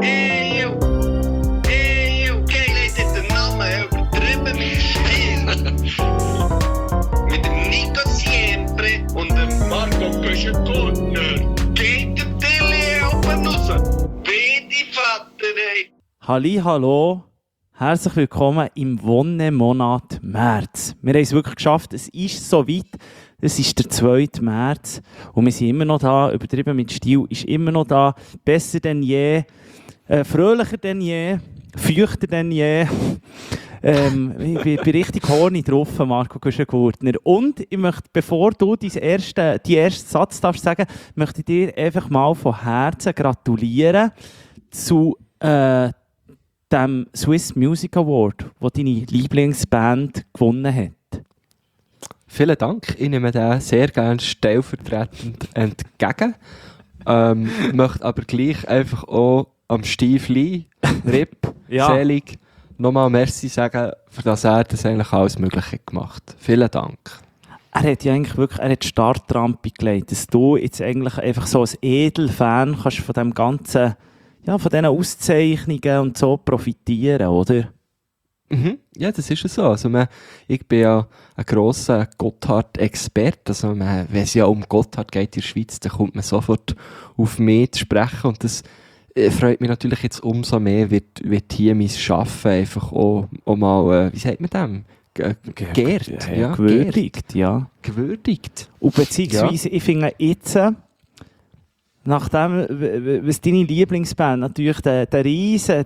Okay, Leute, den Namen übertrieben mit Stil. Mit dem Nico Siempre und dem Marco Köschen-Gurtner. Geht der Tilly oben raus? Bitte, Vater, ey. Hallo, herzlich willkommen im Wonnemonat März. Wir haben es wirklich geschafft, es ist soweit. Es ist der 2. März und wir sind immer noch da, übertrieben mit Stil, ist immer noch da, besser denn je, fröhlicher denn je, feuchter denn je. Ich bin richtig horny drauf, Marco Köschen-Gurtner. Und ich möchte, bevor du die ersten Satz darfst sagen, möchte ich dir einfach mal von Herzen gratulieren zu dem Swiss Music Award, den deine Lieblingsband gewonnen hat. Vielen Dank, ich nehme den sehr gerne stellvertretend entgegen. Möchte aber gleich einfach auch am Steve Lee, RIP, selig, nochmal Merci sagen, für das er das eigentlich alles Mögliche gemacht hat. Vielen Dank. Er hat ja eigentlich wirklich die Startrampe gelegt, dass du jetzt eigentlich einfach so als Edelfan kannst von dem ganzen, ja, von diesen Auszeichnungen und so profitieren, oder? Mhm. Ja, das ist ja so. Also ich bin ja ein grosser Gotthard-Experte. Also wenn es ja um Gotthard geht in der Schweiz, dann kommt man sofort auf mich zu sprechen. Und das freut mich natürlich jetzt umso mehr, wird hier mein Arbeiten einfach auch mal, wie sagt man dem? Geehrt. Ja, gewürdigt, ja. Gewürdigt. Und beziehungsweise, ich finde jetzt, nachdem, was deine Lieblingsband natürlich den riesen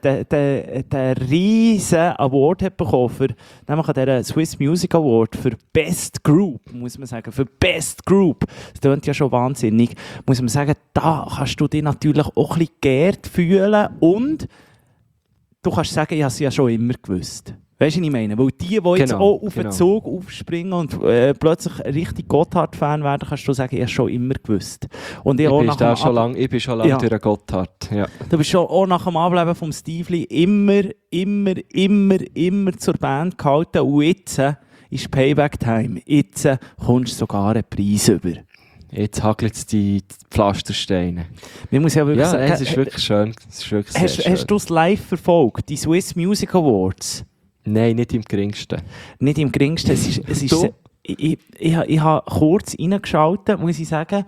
Award hat bekommen, nämlich den Swiss Music Award für Best Group, muss man sagen, für Best Group. Das klingt ja schon wahnsinnig. Muss man sagen, da kannst du dich natürlich auch ein bisschen geehrt fühlen und du kannst sagen, ich habe es ja schon immer gewusst. Weißt du, was ich meine? Weil die jetzt auch auf den Zug aufspringen und plötzlich richtig Gotthard-Fan werden, kannst du sagen, ich habe schon immer gewusst. Und ich bin schon lange durch den Gotthard. Ja. Du bist schon auch nach dem Ableben vom Steve Lee immer zur Band gehalten. Und jetzt ist Payback-Time. Jetzt kommst du sogar einen Preis über. Jetzt hagelt es die Pflastersteine. Man muss ja wirklich sagen, es ist wirklich schön. Es ist wirklich sehr schön. Hast du es live verfolgt, die Swiss Music Awards? Nein, nicht im geringsten. Nicht im geringsten. Ich habe kurz reingeschaltet, muss ich sagen.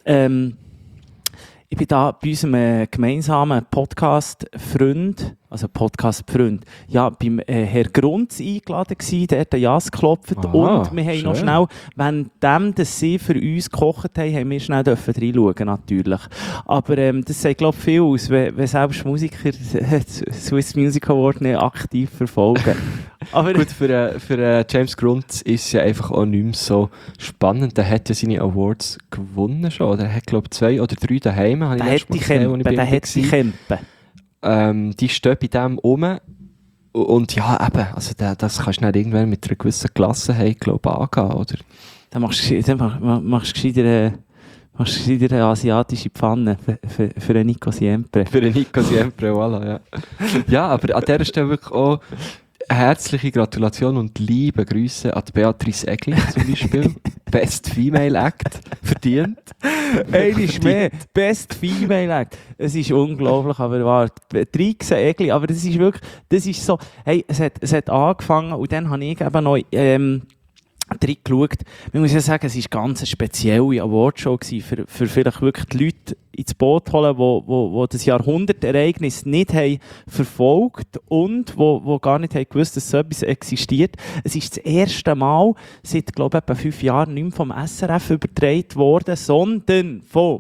Ich bin da bei unserem gemeinsamen Podcast-Freund, ja, beim Herr Grunz eingeladen gewesen, der hat den Jas geklopft. Und wir haben noch schnell, währenddem, dass sie für uns gekocht haben wir schnell reinschauen, natürlich. Aber das sagt, glaube ich, viel aus, wenn selbst Musiker Swiss Music Award nicht aktiv verfolgen. Aber gut, für James Grunz ist es ja einfach auch nicht mehr so spannend. Der hat ja seine Awards gewonnen schon. Oder er hat, glaube ich, 2 oder 3 daheim. Der hat die Kämpe. Die stehen bei dem rum. Und ja, eben, also das kannst du nicht irgendwann mit einer gewissen Gelassenheit, glaube ich, angehen, oder? Dann machst du gescheiter eine asiatische Pfanne für einen Nico Siempre. Für einen Nico Siempre, voilà, ja. Ja, aber an dieser Stelle wirklich auch herzliche Gratulation und liebe Grüße an Beatrice Egli zum Beispiel. Best Female Act verdient. Einmal mehr. Best Female Act. Es ist unglaublich, aber wahr. Trixe Egli, aber das ist wirklich, das ist so, hey, es hat angefangen und dann habe ich eben noch drin geschaut. Man muss ja sagen, es war ganz eine spezielle Awardshow für vielleicht wirklich die Leute ins Boot holen, die das Jahrhundertereignis nicht haben verfolgt und wo gar nicht haben gewusst, dass so etwas existiert. Es ist das erste Mal seit, glaube ich, etwa 5 Jahren nicht mehr vom SRF übertragen worden, sondern von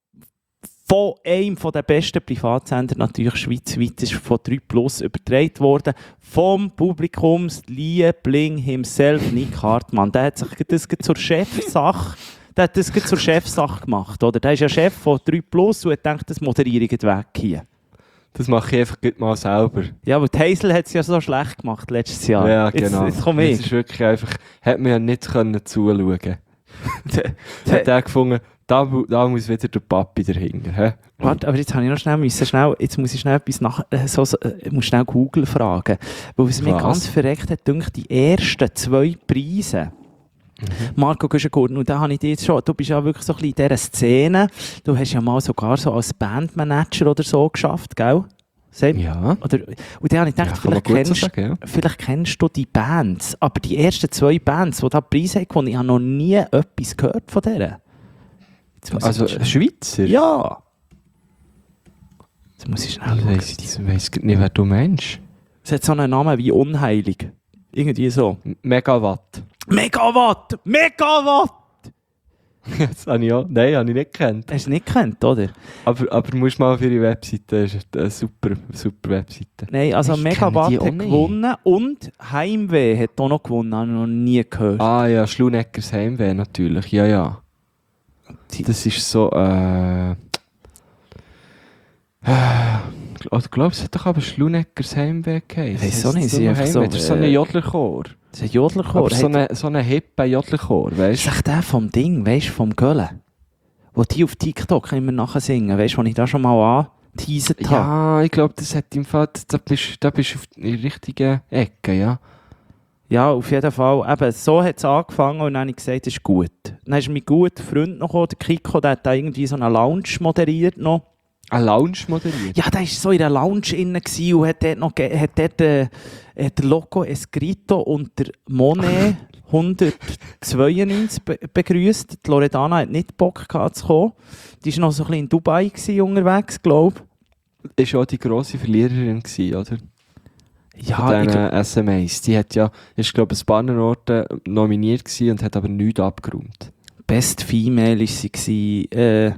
einem der besten Privatsender, natürlich schweizweit, ist von 3+ übertragen worden, vom Publikumsliebling himself, Nick Hartmann. Der hat sich das zur Chefsache gemacht, oder? Der ist ja Chef von 3+ und hat gedacht, das moderiere ich weg hier. Das mache ich einfach mal selber. Ja, aber die Heisel hat es ja so schlecht gemacht letztes Jahr. Ja, genau. Jetzt komm ich. Das ist wirklich einfach, hat man ja nicht zuschauen können. Hat er gefunden, da muss wieder der Papi dahinter. Warte, aber jetzt habe ich noch schnell jetzt muss ich schnell etwas ich muss schnell Google fragen. Weil was mir ganz verreckt hat, denke die ersten 2 Preise. Marco Köschen-Gurtner, und da habe ich dich jetzt schon, du bist ja wirklich so ein bisschen in dieser Szene, du hast ja mal sogar so als Bandmanager oder so geschafft, gell? Ja. Oder, und dann habe ich gedacht, kann man gut so sagen, vielleicht kennst du die Bands, aber die ersten 2 Bands, die da Preise haben gewonnen, ich habe noch nie etwas gehört von denen. Also Schweizer? Ja! Jetzt muss ich schnell schauen. Ich weiss nicht, wer du meinst. Es hat so einen Namen wie Unheilig. Irgendwie so. Megawatt. Megawatt! Megawatt! Das habe ich auch. Nein, habe ich nicht gekannt. Hast du nicht gekannt, oder? Aber musst mal auf ihre Webseite, das ist eine super Webseite. Nein, also Ich Megawatt kenne die auch hat nicht. gewonnen und Heimweh hat auch noch gewonnen, habe ich noch nie gehört. Ah ja, Schluneckers Heimweh natürlich, ja. Das ist so, ich glaube, es hat doch aber Schluneckers Heimweh geheißen. Ich weiss auch nicht, sie einfach so, Das ist so ein Jodlerchor. Das ist ein Jodlerchor. Aber so ein hipper Jodlerchor, Das weißt ist echt der vom Ding, weißt du, vom Göllen. Wo die auf TikTok immer nachher singen, weißt du, wo ich da schon mal angeteasert habe. Ja, ich glaube, das hat im Fall, da bist du auf die richtige Ecke, ja. Ja, auf jeden Fall. Eben, so hat es angefangen und dann habe ich gesagt, das ist gut. Dann ist mein guter Freund noch gekommen, der Kiko, der hat da irgendwie so eine Lounge moderiert noch. Eine Lounge moderiert? Ja, der war so in der Lounge innen und hat dort noch der Loco Escrito und der Monet 192 begrüßt. Die Loredana hat nicht Bock gehabt zu kommen. Die war noch so ein bisschen in Dubai unterwegs, glaube Ich. Ist auch die grosse Verliererin gewesen, oder? Ja, von diesen SMAs. Die hat ja, ist glaube ich, ein paar Orten nominiert gewesen und hat aber nichts abgeräumt. Best Female war sie.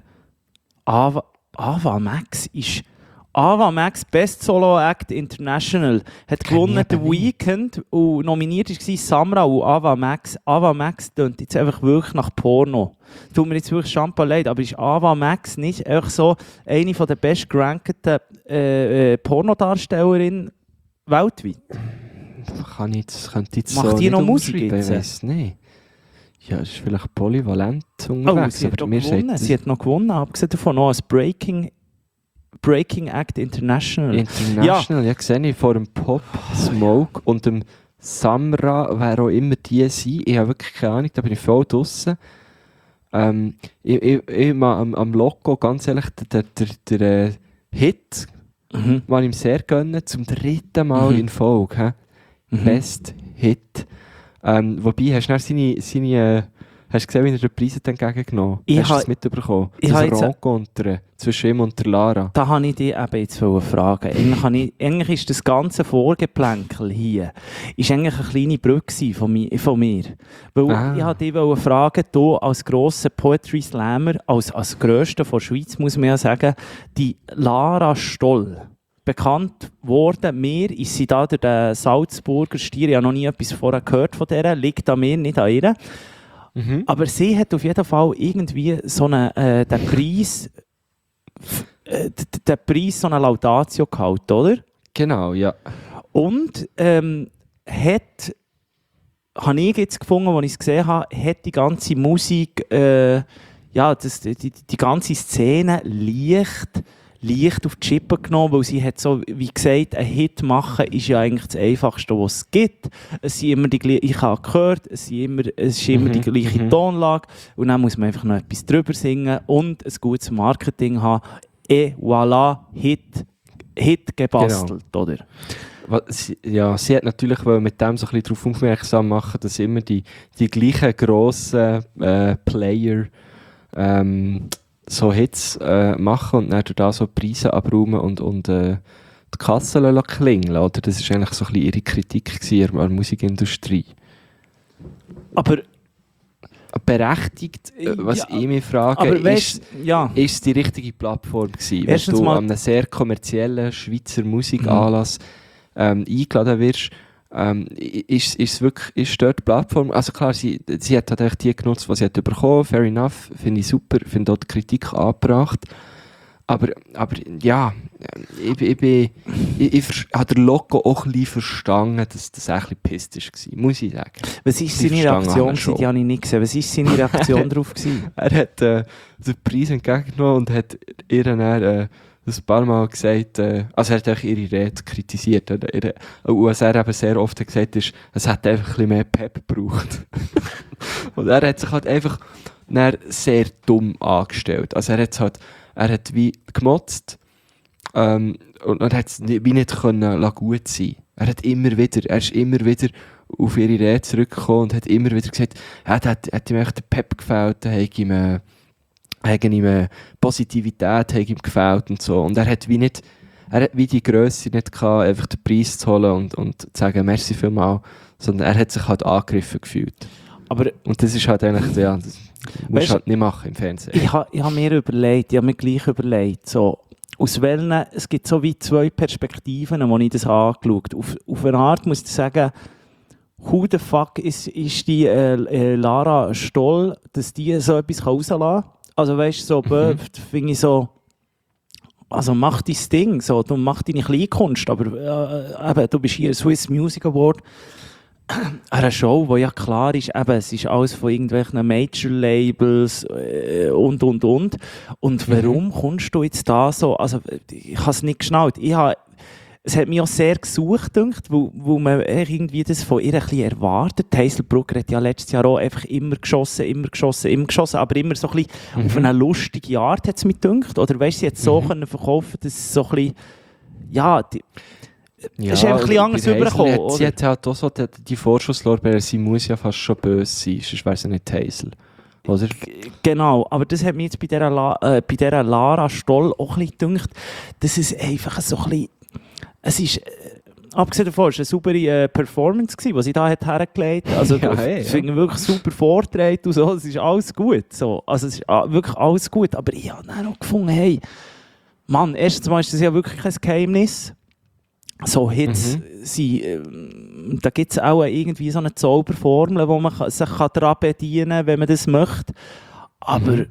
Ava Max ist... Ava Max, Best Solo Act International, hat gewonnen The Weeknd und nominiert war Samra und Ava Max. Ava Max tönt jetzt einfach wirklich nach Porno. Tut mir jetzt wirklich Champa leid, aber ist Ava Max nicht einfach so eine der best gerankten Pornodarstellerinnen weltweit? Könnte jetzt Macht so die noch nicht Musik umschreiben, jetzt? Ich weiss nicht. Ja, es ist vielleicht polyvalent Oh, unterwegs. sie hat, aber mir gewonnen. sagt Sie hat noch gewonnen, abgesehen davon noch als Breaking Act International. International, ja, sehe ich vor dem Pop Smoke und dem Samra, wer auch immer die sind. Ich habe wirklich keine Ahnung, da bin ich voll draussen. Ich am Loco, ganz ehrlich, der Hit, den ich ihm sehr gönne, zum 3. Mal in Folge. Best Hit. Wobei, hast du dann seine hast du gesehen, wie er den Preis entgegengenommen hat? Hast du das mitbekommen? Das Rencontre zwischen ihm und der Lara. Da habe ich dich eben jetzt fragen. Eigentlich ist das ganze Vorgeplänkel hier ist eigentlich eine kleine Brücke von mir. Weil ich wollte dich fragen, du als grosser Poetry Slammer, als grösster von der Schweiz, muss man ja sagen, die Lara Stoll. Bekannt worden, mir ist sie da durch den Salzburger Stier, ich habe noch nie etwas vorher gehört von der, liegt an mir, nicht an ihr. Aber sie hat auf jeden Fall irgendwie so den Preis, so eine Laudatio gehalten, oder? Genau, ja. Und habe ich jetzt gefunden, als ich es gesehen habe, hat die ganze Musik, die ganze Szene leicht auf die Schippe genommen, weil sie hat so, wie gesagt, einen Hit machen ist ja eigentlich das Einfachste, was es gibt. Es sind immer ich habe gehört, es ist immer die gleiche Tonlage und dann muss man einfach noch etwas drüber singen und ein gutes Marketing haben. Et voilà, Hit gebastelt, genau. Oder? Sie hat natürlich mit dem so ein bisschen darauf aufmerksam machen, dass immer die gleichen grossen Player so Hits machen und dann durch das so Preise abräumen und die Kasse klingeln, oder? Das war eigentlich so ein bisschen ihre Kritik an der Musikindustrie. Aber berechtigt, was ich mich frage, ist es die richtige Plattform gewesen? Wenn du an einem sehr kommerziellen Schweizer Musikanlass eingeladen wirst, ist dort die Plattform, also klar, sie hat halt die genutzt, was sie hat bekommen, fair enough, finde ich super, finde dort die Kritik angebracht, aber ja, ich habe den Loco auch ein bisschen verstanden, dass das ein bisschen pisst war, muss ich sagen. Was war seine Reaktion? Die habe ich nicht gesehen. Was war seine Reaktion darauf? Er hat den Preis entgegengenommen und hat ihr dann ein paar Mal gesagt, also er hat ihre Rede kritisiert. Und was er eben sehr oft gesagt ist, es hat einfach ein bisschen mehr Pep gebraucht. Und er hat sich halt einfach sehr dumm angestellt. Also er hat wie gemotzt Und er hat es wie nicht können gut sein. Er ist immer wieder auf ihre Rede zurückgekommen und hat immer wieder gesagt, hat ihm echt der Pep gefällt, hat ihm Positivität hat ihm gefällt und so. Und er hat wie die Grösse nicht gehabt, einfach den Preis zu holen und zu sagen, merci vielmals, sondern er hat sich halt angegriffen gefühlt. Und das ist halt eigentlich, ja, das musst du halt nicht machen im Fernsehen. Ich habe mir gleich überlegt, so, aus welchen, es gibt so wie 2 Perspektiven, wo ich das angeschaut habe. Auf eine Art muss ich sagen, who the fuck ist die Lara Stoll, dass die so etwas rauslassen kann? Also weißt du, so finde ich so, also mach dein Ding, so, du mach deine Kleinkunst, aber eben, du bist hier Swiss Music Award, eine Show, wo ja klar ist, eben, es ist alles von irgendwelchen Major-Labels und. Und warum kommst du jetzt da so, also ich habe es nicht geschnallt, es hat mich auch sehr gesucht, weil man irgendwie das von ihr ein bisschen erwartet. Hazel Brugger hat ja letztes Jahr auch einfach immer geschossen, aber immer so ein bisschen auf eine lustige Art, hat es mich gedacht. Oder weißt du, sie hat so können verkaufen, dass es so ein bisschen, ja, es ist einfach ein bisschen anders rübergekommen. Sie hat halt auch so die Vorschusslorbeeren, sie muss ja fast schon böse sein, sonst wäre sie nicht Hazel. Oder? Genau, aber das hat mich jetzt bei dieser Lara Stoll auch ein bisschen gedacht, dass es einfach so ein bisschen, es ist, abgesehen davon, es war eine saubere Performance, die sie da hergelegt hat. Also, ich finde wirklich super vorgetragen und so, es ist alles gut. So. Also, es ist wirklich alles gut. Aber ich habe dann auch gefunden, hey, Mann, erstens mal ist das ja wirklich kein Geheimnis. So Hits da gibt es auch irgendwie so eine Zauberformel, wo man sich daran bedienen kann, wenn man das möchte. Aber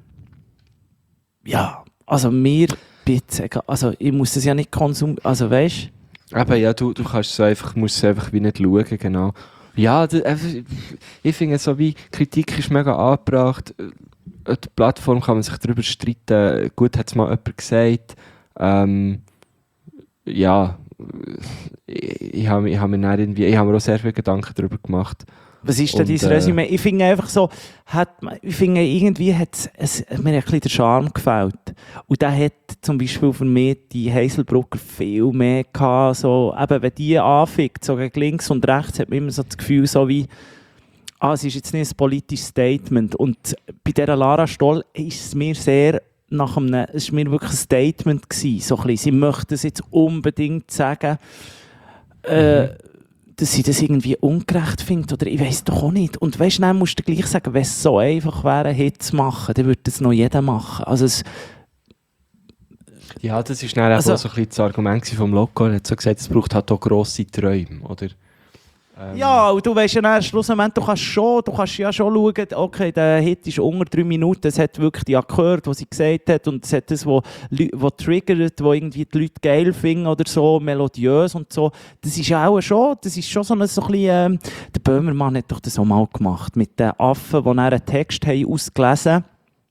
ja, also mir bitte, also ich muss das ja nicht konsumieren, also weißt du? Aber ja, du kannst so einfach, musst es einfach wie nicht schauen, genau. Ja, ich finde so wie, Kritik ist mega angebracht, die Plattform kann man sich darüber streiten, gut hat es mal jemand gesagt, ja, ich habe mir auch sehr viele Gedanken darüber gemacht. Was ist denn dein Resümee? Ich finde einfach so, irgendwie hat es mir ein bisschen der Charme gefällt. Und da hat zum Beispiel für mich die Hazel Brugger viel mehr gehabt. So, eben, wenn die anfängt, so gegen links und rechts, hat man immer so das Gefühl, so wie, es ist jetzt nicht ein politisches Statement. Und bei dieser Lara Stoll ist es mir sehr es war mir wirklich ein Statement gewesen, so ein bisschen. Sie möchte es jetzt unbedingt sagen, dass sie das irgendwie ungerecht findet, oder ich weiss doch auch nicht. Und weißt du, dann musst du gleich sagen, wenn es so einfach wäre, Hit zu machen, dann würde das noch jeder machen. Also ja, das ist dann auch so ein bisschen das Argument vom Loco. Er hat so gesagt, es braucht halt auch grosse Träume, oder? Ja, und du weißt ja dann, schlussendlich, du kannst ja schon schauen, okay, der Hit ist unter 3 Minuten, es hat wirklich die gehört, was sie gesagt hat, und es hat das, was triggert, was irgendwie die Leute geil finden oder so, melodiös und so. Das ist ja auch schon, das ist schon so ein bisschen, der Böhmermann hat doch das auch mal gemacht, mit den Affen, die einen Text haben ausgelesen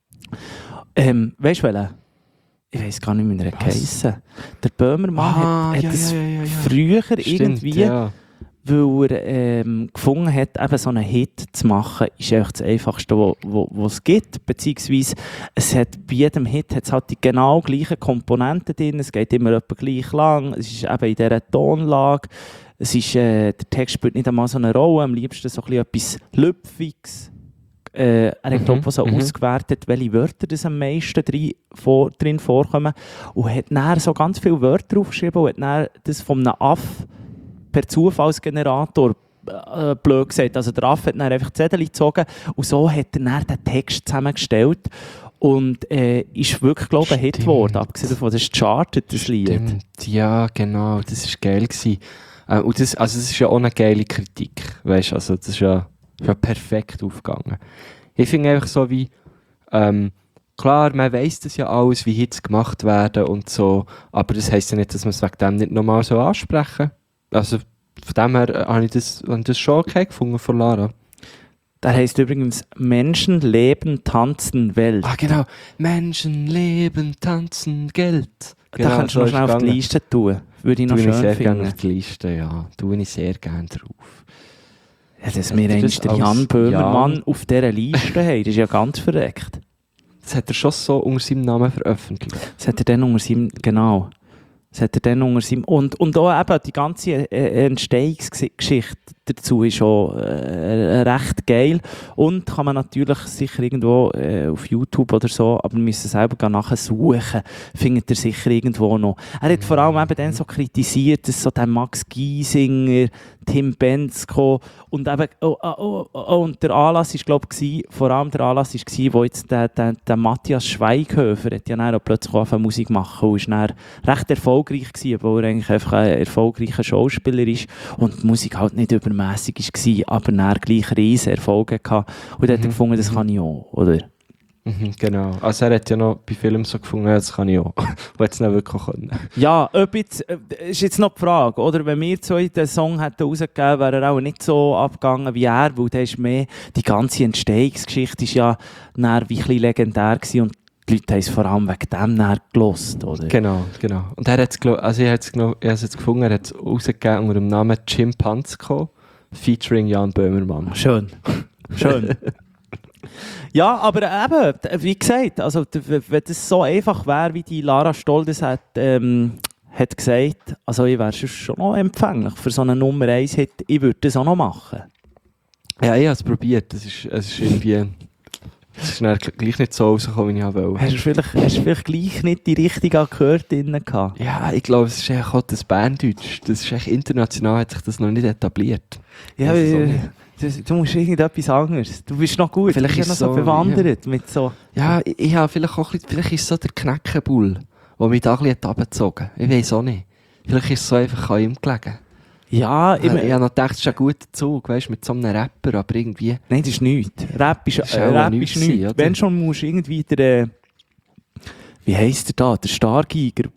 haben. Weißt du welchen? Ich weiss gar nicht, wie er geheissen. Der Böhmermann hat das früher Stimmt, irgendwie... Ja. Weil er gefunden hat, eben so einen Hit zu machen, ist eigentlich das Einfachste, was es gibt. Beziehungsweise es hat, bei jedem Hit hat es halt die genau gleichen Komponenten drin. Es geht immer etwa gleich lang. Es ist eben in dieser Tonlage. Es ist, der Text spielt nicht einmal so eine Rolle. Am liebsten so ein bisschen etwas Lüpfiges. Er hat auch so ausgewertet, welche Wörter das am meisten drin vorkommen. Und hat dann so ganz viele Wörter draufgeschrieben und hat dann das von einem Aff per Zufallsgenerator, blöd gesagt. Also der Affe hat dann einfach Zettel gezogen und so hat er dann den Text zusammengestellt und ist wirklich, glaube ich, ein Hit geworden. Abgesehen davon, das ist charted, das Lied. Stimmt. Ja, genau, das war geil gewesen. Und das ist ja auch eine geile Kritik, weißt, also das ist ja perfekt aufgegangen. Ich finde einfach so wie, klar, man weiss das ja alles, wie Hits gemacht werden und so, aber das heisst ja nicht, dass man es wegen dem nicht nochmal so ansprechen. Also von dem her habe ich das schon okay gefunden von Lara. Der heisst übrigens Menschen, Leben, Tanzen, Welt. Ah genau, Menschen, Leben, Tanzen, Geld. Genau, da kannst du noch schnell auf die Liste tun. Würde ich noch schön sehr finden. gerne auf die Liste, ja. Tue ich sehr gerne drauf. Ja, dass wir einst den Jan Böhmermann auf dieser Liste haben, das ist ja ganz verreckt. Das hat er schon so unter seinem Namen veröffentlicht. Das hat er dann unter seinem, genau. Das hat er dann unter seinem... Und auch eben die ganze Entstehungsgeschichte dazu ist auch recht geil. Und kann man natürlich sicher irgendwo auf YouTube oder so, aber wir müssen selber nachher suchen, findet er sicher irgendwo noch. Er hat vor allem eben dann so kritisiert, dass so der Max Giesinger, Tim Bendzko und eben, und der Anlass ist, glaube ich, vor allem der Anlass war, wo jetzt der Matthias Schweighöfer hat ja dann auch plötzlich angefangen Musik machen und ist dann recht erfolgreich gewesen, obwohl er eigentlich einfach ein erfolgreicher Schauspieler ist und die Musik halt nicht übermässig war, aber dann gleich riesen Erfolge gehabt. Und dann hat er gefunden, das kann ich auch, oder? Genau. Also er hat ja noch bei Filmen so gefunden, das kann ich auch. Und jetzt nicht wirklich können. Ja, ob jetzt, ist jetzt noch die Frage, oder? Wenn wir zwei den Song hätten rausgegeben, wäre er auch nicht so abgegangen wie er, weil der ist mehr, die ganze Entstehungsgeschichte ist ja dann wie ein bisschen legendär gewesen und die Leute haben es vor allem wegen dem dann gehört, oder? Genau. Und er hat es, also ich habe es jetzt gefunden, er hat es rausgegeben unter dem Namen Chimpanzko, featuring Jan Böhmermann. Schön. Ja, aber eben, wie gesagt, also, wenn das so einfach wäre, wie die Lara Stoll das hat gesagt, also ich wäre schon noch empfänglich für so eine Nummer 1-Hit, ich würde das auch noch machen. Ja, ich habe es probiert, es ist irgendwie... Es ist dann gleich nicht so rausgekommen, wie ich wollte. Hast du vielleicht gleich nicht die richtige Akkorde drin gehabt? Ja, ich glaube, es ist eigentlich auch das Berndeutsch. Das ist echt international, hat sich das noch nicht etabliert. Ja, du musst irgendetwas anderes. Du bist noch gut, vielleicht du bist ist noch so so, bewandert mit so... Ja, ich habe vielleicht auch ein bisschen, vielleicht ist es so der Knäckebull, der mich da ein bisschen abgezogen hat. Ich weiß auch nicht. Vielleicht ist es so einfach an ihm gelegen. Ja, Ich habe noch gedacht, es ist ein guter Zug, weißt, mit so einem Rapper, aber irgendwie... Nein, das ist nichts. Rap ist auch nichts. Wenn schon musst du irgendwie wie heisst der da? Der Stargeiger.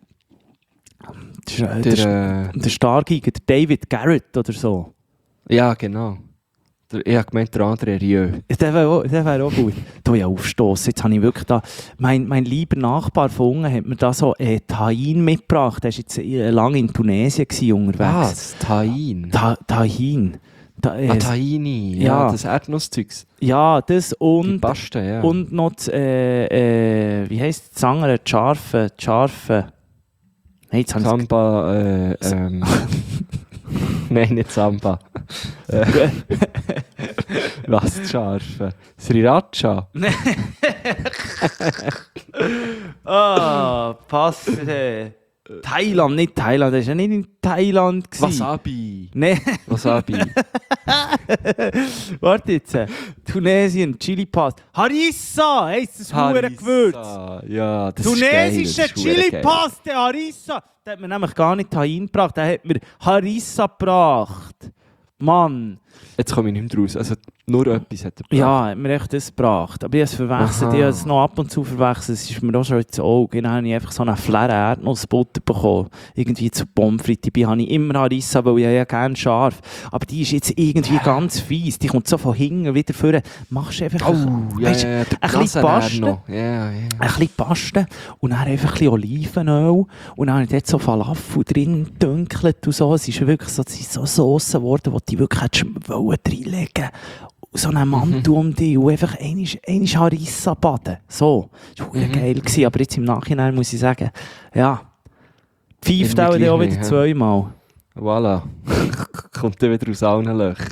Der Stargeiger, der David Garrett oder so. Ja, genau. Ich habe gemeint, der andere Rieu. Der wäre auch gut. Da ja aufstoßen. Jetzt habe ich wirklich da... Mein lieber Nachbar von unten hat mir da so Tahin mitgebracht. Der war jetzt lange in Tunesien unterwegs. Was? Tahin? Tahin. Tahini. Ja, das Erdnusszeugs. Ja, das und... Die Paste, ja. Und noch das, wie heisst das andere? Scharfe. Nein, jetzt habe ich... Samba, Nein, nicht Samba. Was, das Scharfe? Sriracha? Passt. Thailand, nicht Thailand. Das war ja nicht in Thailand. Wasabi. Nein. Wasabi. Warte jetzt. Tunesien, Chili Paste. Harissa heisst das Huren-Gewürz. Ja, das Tunesische ist geil. Chili Paste, Harissa. Der hat mir nämlich gar nicht Tahin gebracht. Der hat mir Harissa gebracht. Mann. Jetzt komme ich nicht mehr raus. Also nur etwas hat er gebracht. Ja, hat mir echt das gebracht. Aber ich habe es verwechselt. Aha. Ich habe es noch ab und zu verwechselt. Es ist mir auch schon ins Auge. Dann habe ich einfach so eine Fläche Erdnussbutter bekommen. Irgendwie zu Pommes frites. Dabei habe ich immer Harissa, weil ich ja gerne scharf. Aber die ist jetzt irgendwie ganz fies. Die kommt so von hinten wieder vor. Machst du einfach ein bisschen Paste. Ein bisschen Paste. Und dann einfach ein bisschen Olivenöl. Und dann habe ich dort so Falafel drin gedünkelt und so. Es ist wirklich so Sauce geworden, die du wirklich hättest reinlegen. So einen Mantel um dich und einfach einmal Harissa baden. So. Das war geil gewesen, aber jetzt im Nachhinein muss ich sagen, ja, pfeift auch wieder zweimal. Voilà. Kommt dann wieder aus allen Löchern.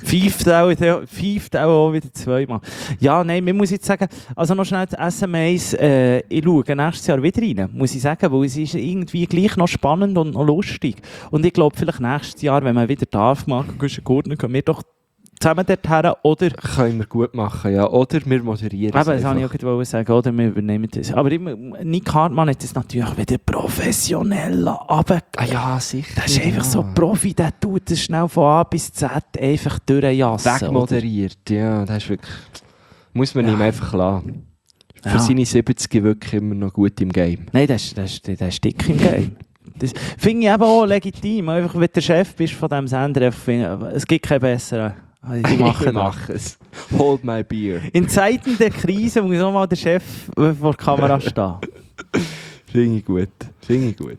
Pfeift auch wieder zweimal. Ja, nein, man muss jetzt sagen, also noch schnell das SM1, ich schaue nächstes Jahr wieder rein, muss ich sagen, weil es ist irgendwie gleich noch spannend und noch lustig. Und ich glaube, vielleicht nächstes Jahr, wenn man wieder darf, können wir doch zusammen dorthin, oder... Können wir gut machen, ja. Oder wir moderieren es. Das wollte ich auch sagen, oder wir übernehmen das. Aber Nick Hartmann hat das natürlich wieder professionell aber ja, sicher. Das ist einfach so Profi, der tut das schnell von A bis Z einfach durchjassen. Wegmoderiert, ja. Das ist wirklich... Muss man ihm einfach lassen. Für seine 70 wirklich immer noch gut im Game. Nein, der ist dick im Game. Das finde ich eben auch legitim. Einfach, wenn du der Chef bist von diesem Sender, es gibt keinen besseren. Ich mache es. Hold my beer. In Zeiten der Krise muss auch mal der Chef vor der Kamera stehen. Finde ich gut.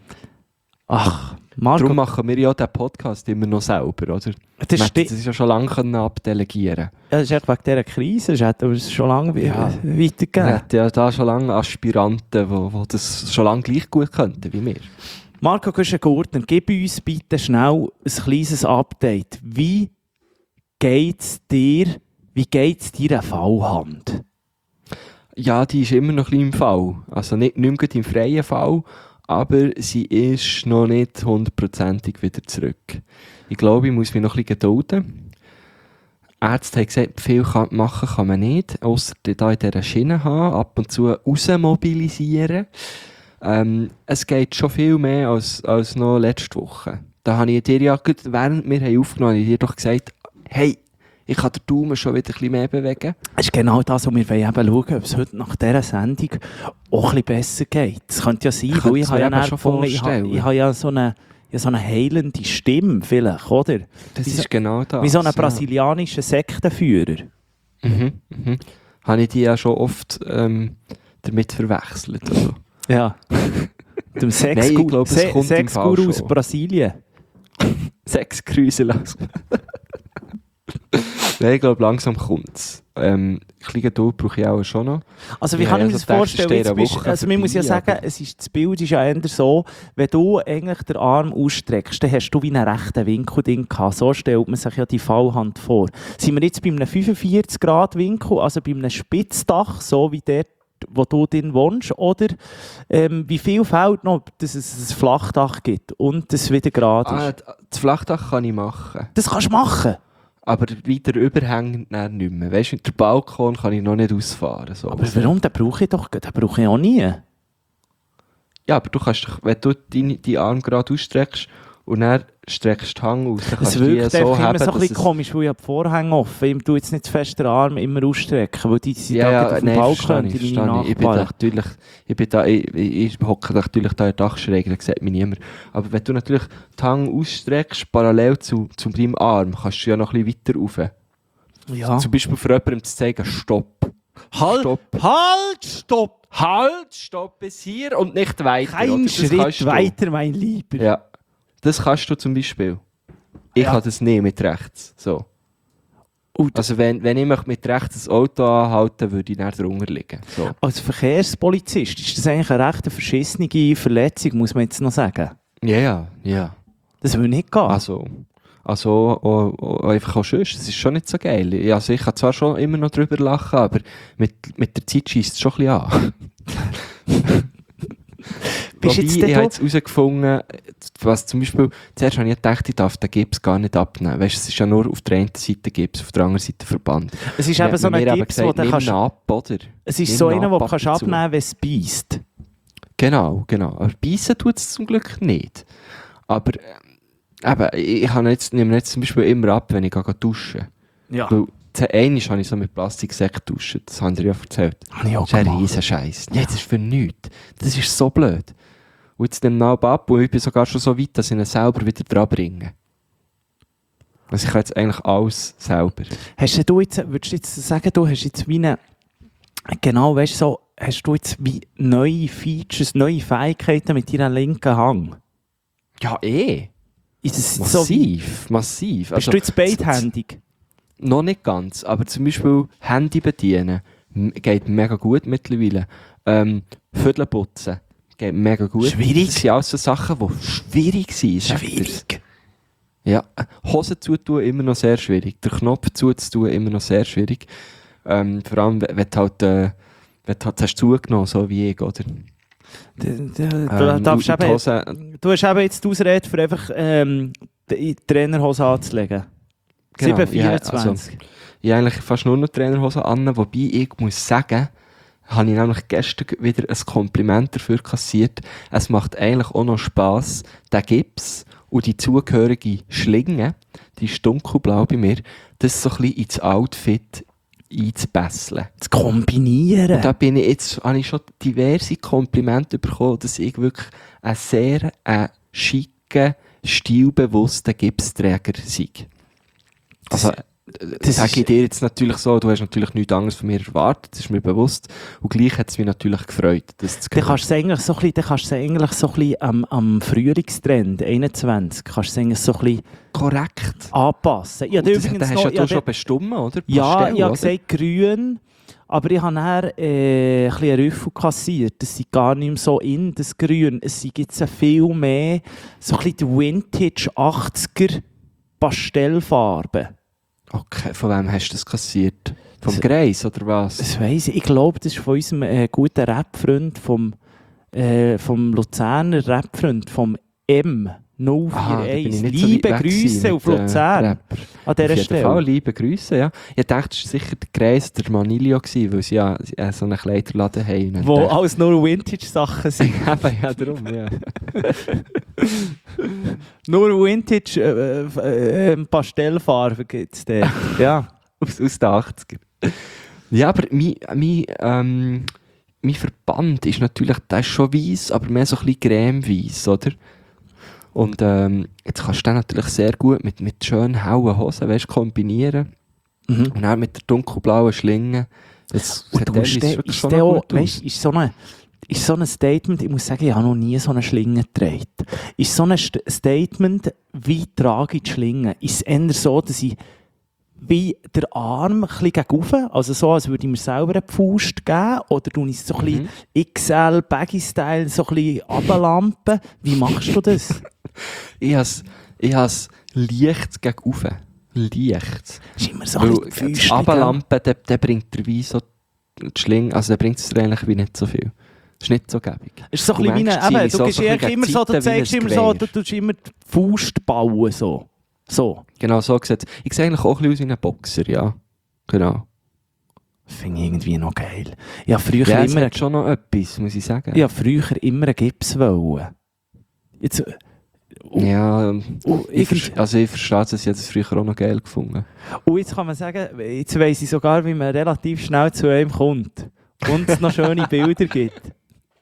Ach, Marco. Darum machen wir ja diesen Podcast immer noch selber, oder? Das ist ja schon lange abdelegieren. Ja, das ist echt wegen dieser Krise. Das hätte es schon lange weitergegeben. Es hat ja da schon lange Aspiranten, die das schon lange gleich gut könnten wie wir. Marco Güschen-Gurtner, gib uns bitte schnell ein kleines Update. Wie geht's dir deiner Fallhand? Ja, die ist immer noch ein bisschen im Fall. Also nicht mehr im freien Fall, aber sie ist noch nicht 100% wieder zurück. Ich glaube, ich muss mich noch ein bisschen gedulden. Ärzte haben gesagt, viel machen kann man nicht, ausser da in dieser Schiene haben, ab und zu rausmobilisieren. Es geht schon viel mehr als noch letzte Woche. Da habe ich dir ja, während wir aufgenommen haben, ich dir doch gesagt, hey, ich kann den Daumen schon wieder ein bisschen mehr bewegen. Das ist genau das, was wir eben schauen, ob es heute nach dieser Sendung auch ein bisschen besser geht. Das könnte ja sein, weil ich habe ja schon gefunden, ich habe ja so eine heilende Stimme vielleicht, oder? Das ist genau das. Wie so ein brasilianischer Sektenführer. Habe ich die ja schon oft damit verwechselt. Also. Ja. Dem Sexguru aus Brasilien. Sexgrüsel. Nein, ich glaube, langsam kommt es. Ein bisschen Geduld brauche ich auch schon noch. Also wie kann ich mir das vorstellen? Also man muss ja sagen, das Bild ist ja eher so, wenn du eigentlich den Arm ausstreckst, dann hast du wie einen rechten Winkel drin gehabt. So stellt man sich ja die Fallhand vor. Sind wir jetzt bei einem 45-Grad-Winkel, also bei einem Spitzdach, so wie dort, wo du drin wohnst, oder wie viel fehlt noch, dass es ein Flachdach gibt und es wieder gerade ist? Das Flachdach kann ich machen. Das kannst du machen? Aber weiter überhängend nicht mehr. Weißt du, den Balkon kann ich noch nicht ausfahren. So. Aber warum? Den brauche ich auch nie. Ja, aber du kannst doch, wenn du deinen Arm gerade ausstreckst und dann streckst du die Hand aus, dann kannst du die so haben, immer so ein bisschen komisch, weil ich habe die Vorhänge offen. Ich tue jetzt nicht zu fest den Arm immer ausstrecken, weil die sind auf dem Balkon, die Nachbarn. Ich hocke natürlich da in der Dachschräge, das sieht mich niemand. Aber wenn du natürlich die Hand ausstreckst, parallel zu deinem Arm, kannst du ja noch ein bisschen weiter rauf. Ja. Zum Beispiel für jemandem zu zeigen, stopp. Stopp bis hier und nicht weiter. Kein Schritt weiter, mein Lieber. Ja. Das kannst du zum Beispiel. Ich habe das nicht mit rechts. So. Also wenn ich mich mit rechts das Auto anhalte, würde ich dann drunter liegen. So. Als Verkehrspolizist ist das eigentlich eine recht verschissene Verletzung, muss man jetzt noch sagen. Ja. Das will nicht gehen. Also einfach auch sonst. Das ist schon nicht so geil. Also ich kann zwar schon immer noch drüber lachen, aber mit der Zeit scheisst es schon ein bisschen an. Ich habe jetzt herausgefunden, was zum Beispiel, zuerst habe ich gedacht, ich darf den Gips gar nicht abnehmen. Weißt, es ist ja nur auf der einen Seite Gips, auf der anderen Seite Verband. Es ist eben so ein Gips, wo du kannst... Es ist so einer, den du abnehmen kannst, wenn es beisst. Genau. Aber beißen tut es zum Glück nicht. Aber ich nehme jetzt zum Beispiel immer ab, wenn ich dusche. Ja. Weil einmal habe ich so mit Plastiksäcken duschen. Das haben dir ja erzählt. Das ist ein Riesenscheiß. Ja, das ist für nichts. Das ist so blöd. Und jetzt nehme ich ab und ich bin sogar schon so weit, dass ich ihn selber wieder dran bringe. Also ich kann jetzt eigentlich alles selber. Würdest du jetzt sagen, du hast jetzt wie eine... Genau, weißt du, so, hast du jetzt wie neue Features, neue Fähigkeiten mit deiner linken Hand? Ja, Ist es massiv. Bist du jetzt beidhändig? Noch nicht ganz, aber zum Beispiel Handy bedienen geht mega gut mittlerweile. Viertel putzen geht mega gut. Schwierig? Das sind alles so Sachen, die schwierig sind. Schwierig? Ja, Hosen zutun immer noch sehr schwierig. Den Knopf zuzutun immer noch sehr schwierig. Vor allem, wenn du halt hast zugenommen, so wie ich, oder? Du hast eben jetzt die Ausrede, für einfach die Trainerhose anzulegen. Genau, 7,24. Ich habe eigentlich fast nur noch Trainerhosen an, wobei ich muss sagen, habe ich nämlich gestern wieder ein Kompliment dafür kassiert. Es macht eigentlich auch noch Spass, den Gips und die zugehörige Schlinge, die ist dunkelblau bei mir, das so ein bisschen ins Outfit einzubesseln. Zu kombinieren. Und da habe ich schon diverse Komplimente bekommen, dass ich wirklich ein sehr schicker, stilbewusster Gipsträger sei. Also, das sage ich dir jetzt natürlich so, du hast natürlich nichts anderes von mir erwartet, das ist mir bewusst. Und gleich hat es mich natürlich gefreut, das zu hören. Dann kannst du eigentlich so ein bisschen am Frühlingstrend 21 kannst du so ein bisschen korrekt anpassen. Ja, das hast du schon bestimmt, oder? Ja, ich habe gesagt grün, aber ich habe dann ein bisschen einen Rüffel kassiert. Das ist gar nicht mehr so in, das Grün. Es sind jetzt viel mehr so ein bisschen die Vintage 80er Pastellfarben. Okay, von wem hast du das kassiert? Vom Greis oder was? Das weiss ich. Ich glaube, das ist von unserem guten Rap-Freund, vom Luzerner Rap-Freund, vom M. 041. Liebe Grüße auf Luzern. An dieser Stelle. Fall, liebe Grüße, ja. Ich dachte, es war sicher der Greis, der Manilio, weil sie ja so einen Kleiderladen haben. Wo alles nur Vintage-Sachen sind. Eben, ja, darum, ja. Nur Vintage Pastellfarben gibt es dort. Ja. aus den 80er. Ja, aber mein Verband ist natürlich, der ist schon weiss, aber mehr so ein bisschen cremeweiss, oder? Und jetzt kannst du den natürlich sehr gut mit schönen hellen Hosen, weißt, kombinieren. Mhm. Und dann mit der dunkelblauen Schlinge. Ist so ein Statement, ich muss sagen, ich habe noch nie so eine Schlinge getragen. Ist so ein Statement, wie trage ich die Schlinge? Ist es eher so, dass ich wie der Arm ein bisschen gegenüber, also so, als würde ich mir selber eine Faust geben, oder tue ich es so ein bisschen XL, Baggy-Style, so ein bisschen runterlampen? Wie machst du das? Ich has leicht gegenüber. Leicht. Das ist immer so ein bisschen das Runterlampen, der bringt dir wie so die Schlinge, also der bringt es dir eigentlich wie nicht so viel. Das ist nicht so gäbig. Es ist so ein bisschen wie eine, du gehst immer so, du zeigst immer so, du tust immer die Faust bauen, so. So. Genau, so gesagt. Ich sehe eigentlich auch ein bisschen aus wie ein Boxer, ja. Genau. Das finde ich irgendwie noch geil. Ja, früher ja, immer... hat schon noch etwas, muss ich sagen. Ja, früher immer einen Gips wollen. Jetzt... ja, ich verstehe, dass ich das früher auch noch geil gefunden. Und jetzt kann man sagen, jetzt weiss ich sogar, wie man relativ schnell zu einem kommt. Und es noch schöne Bilder gibt.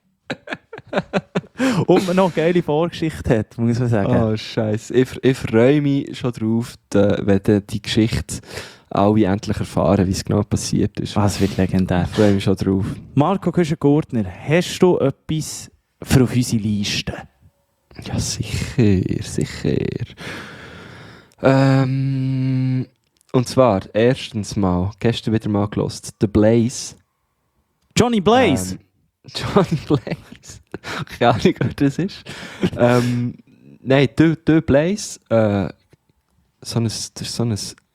Und man noch eine geile Vorgeschichte hat, muss man sagen. Oh, Scheiße. Ich freue mich schon drauf, wenn die Geschichte alle endlich erfahren, wie es genau passiert ist. Was wird legendär. Ich freue mich schon drauf. Marco Küschen-Gurtner, hast du etwas für auf unsere Liste? Ja, sicher. Und zwar, erstens mal, gestern wieder mal gelost, The Blaze. Johnny Blaze? Johnny Blaze. Keine Ahnung, wer das ist. Nein, The Blaze. So ein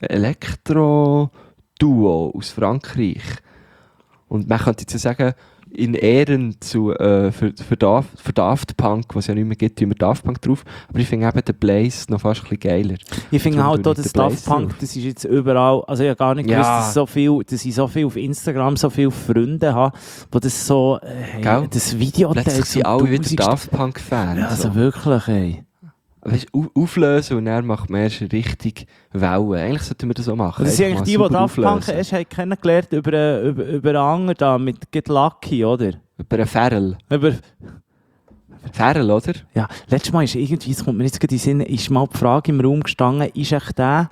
Elektro-Duo aus Frankreich. Und man könnte jetzt sagen, in Ehren für Daft Punk, was es ja nicht mehr gibt, tun wir Daft Punk drauf. Aber ich finde eben den Blaze noch fast ein bisschen geiler. Ich finde halt auch, dass Daft Punk, das ist jetzt überall, also ich habe gar nicht gewusst, dass ich so viel auf Instagram so viele Freunde habe, die das so, das Video plötzlich sind alle wieder Daft Punk-Fans. Ja, also wirklich, ey. Weißt, auflösen und dann macht man erst richtig Wellen. Eigentlich sollten wir das so machen. Das sind eigentlich die Daft Punk erst kennengelernt über einen anderen da, mit Get Lucky, oder? Über einen Ferrell. Ferrell, oder? Ja, letztes Mal ist irgendwie, es kommt mir jetzt gerade in den Sinn, ist mal die Frage im Raum gestanden, ist echt der,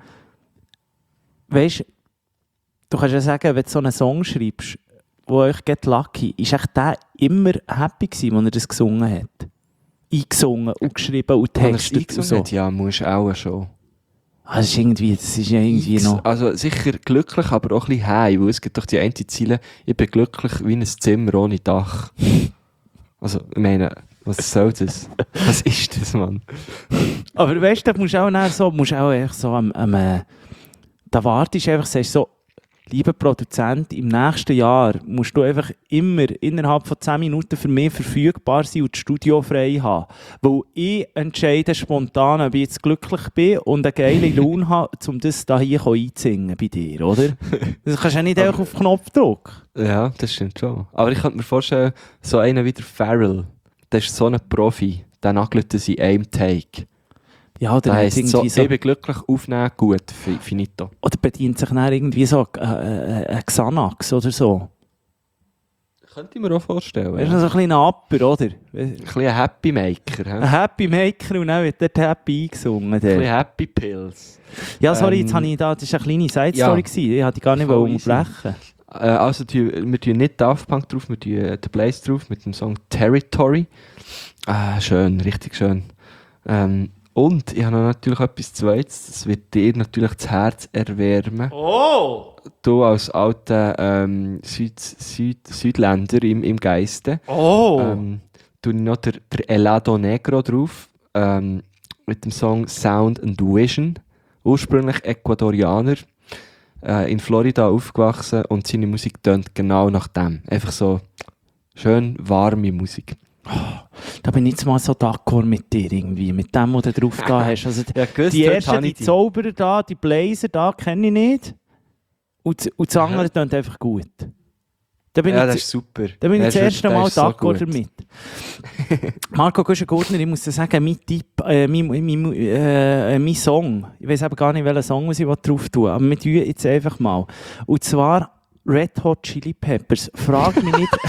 weißt, du kannst ja sagen, wenn du so einen Song schreibst, wo euch Get Lucky, ist echt der immer happy gewesen, als er das gesungen hat? Eingesungen und geschrieben und textet und so. Ja, musst auch schon. Das ist ja irgendwie noch... Also sicher glücklich, aber auch ein bisschen heim, weil es gibt doch die eine Ziele, ich bin glücklich wie ein Zimmer ohne Dach. Also, ich meine, was soll das? Was ist das, Mann? Aber weißt du, da musst du auch echt so da wartest du einfach, sagst so, lieber Produzent, im nächsten Jahr musst du einfach immer innerhalb von 10 Minuten für mich verfügbar sein und das Studio frei haben. Weil ich entscheide spontan, ob ich jetzt glücklich bin und eine geile Laune habe, um das hier einzusingen bei dir, oder? Das kannst du ja nicht einfach auf Knopfdruck. Ja, das stimmt schon. Aber ich könnte mir vorstellen, so einer wie der Ferrell, der ist so ein Profi, der nagelt das in einem Take. Ja, oder das heisst so, ich bin glücklich, aufnehmen, gut, finito. Oder bedient sich dann irgendwie so ein Xanax oder so. Könnte ich mir auch vorstellen. Er ist so ein kleiner Apper, oder? Ein kleiner Happy Maker. Ein Happy Maker und dann wird dort Happy eingesungen. Ein bisschen Happy Pills. Ja, sorry, jetzt habe ich da, das war eine kleine Side-Story. Ja, ich hatte die gar nicht unterbrechen. Also, wir tun nicht Daft Punk drauf, wir tun The Blaze drauf mit dem Song Territory. Schön, richtig schön. Und ich habe noch natürlich etwas Zweites, das wird dir natürlich das Herz erwärmen. Oh! Du als alter Südländer im Geiste. Oh! Tue ich noch der Helado Negro drauf, mit dem Song Sound and Vision. Ursprünglich Ecuadorianer, in Florida aufgewachsen und seine Musik tönt genau nach dem. Einfach so schön warme Musik. Da bin ich jetzt mal so d'accord mit dir irgendwie, mit dem, was du drauf da hast. Also Ja, gewusst, die dort ersten, habe die ich die. Zauberer da, die Blazer da, kenne ich nicht. Und das andere tönt einfach gut. Da bin Ja, ich das ist super. Da bin ich das erste Mal so d'accord gut. damit. Marco Guschen-Gurtner, ich muss dir sagen, mein Tipp, mein Song, ich weiß aber gar nicht, welchen Song ich drauf tun, aber wir tun jetzt einfach mal. Und zwar Red Hot Chili Peppers. Frag mich nicht...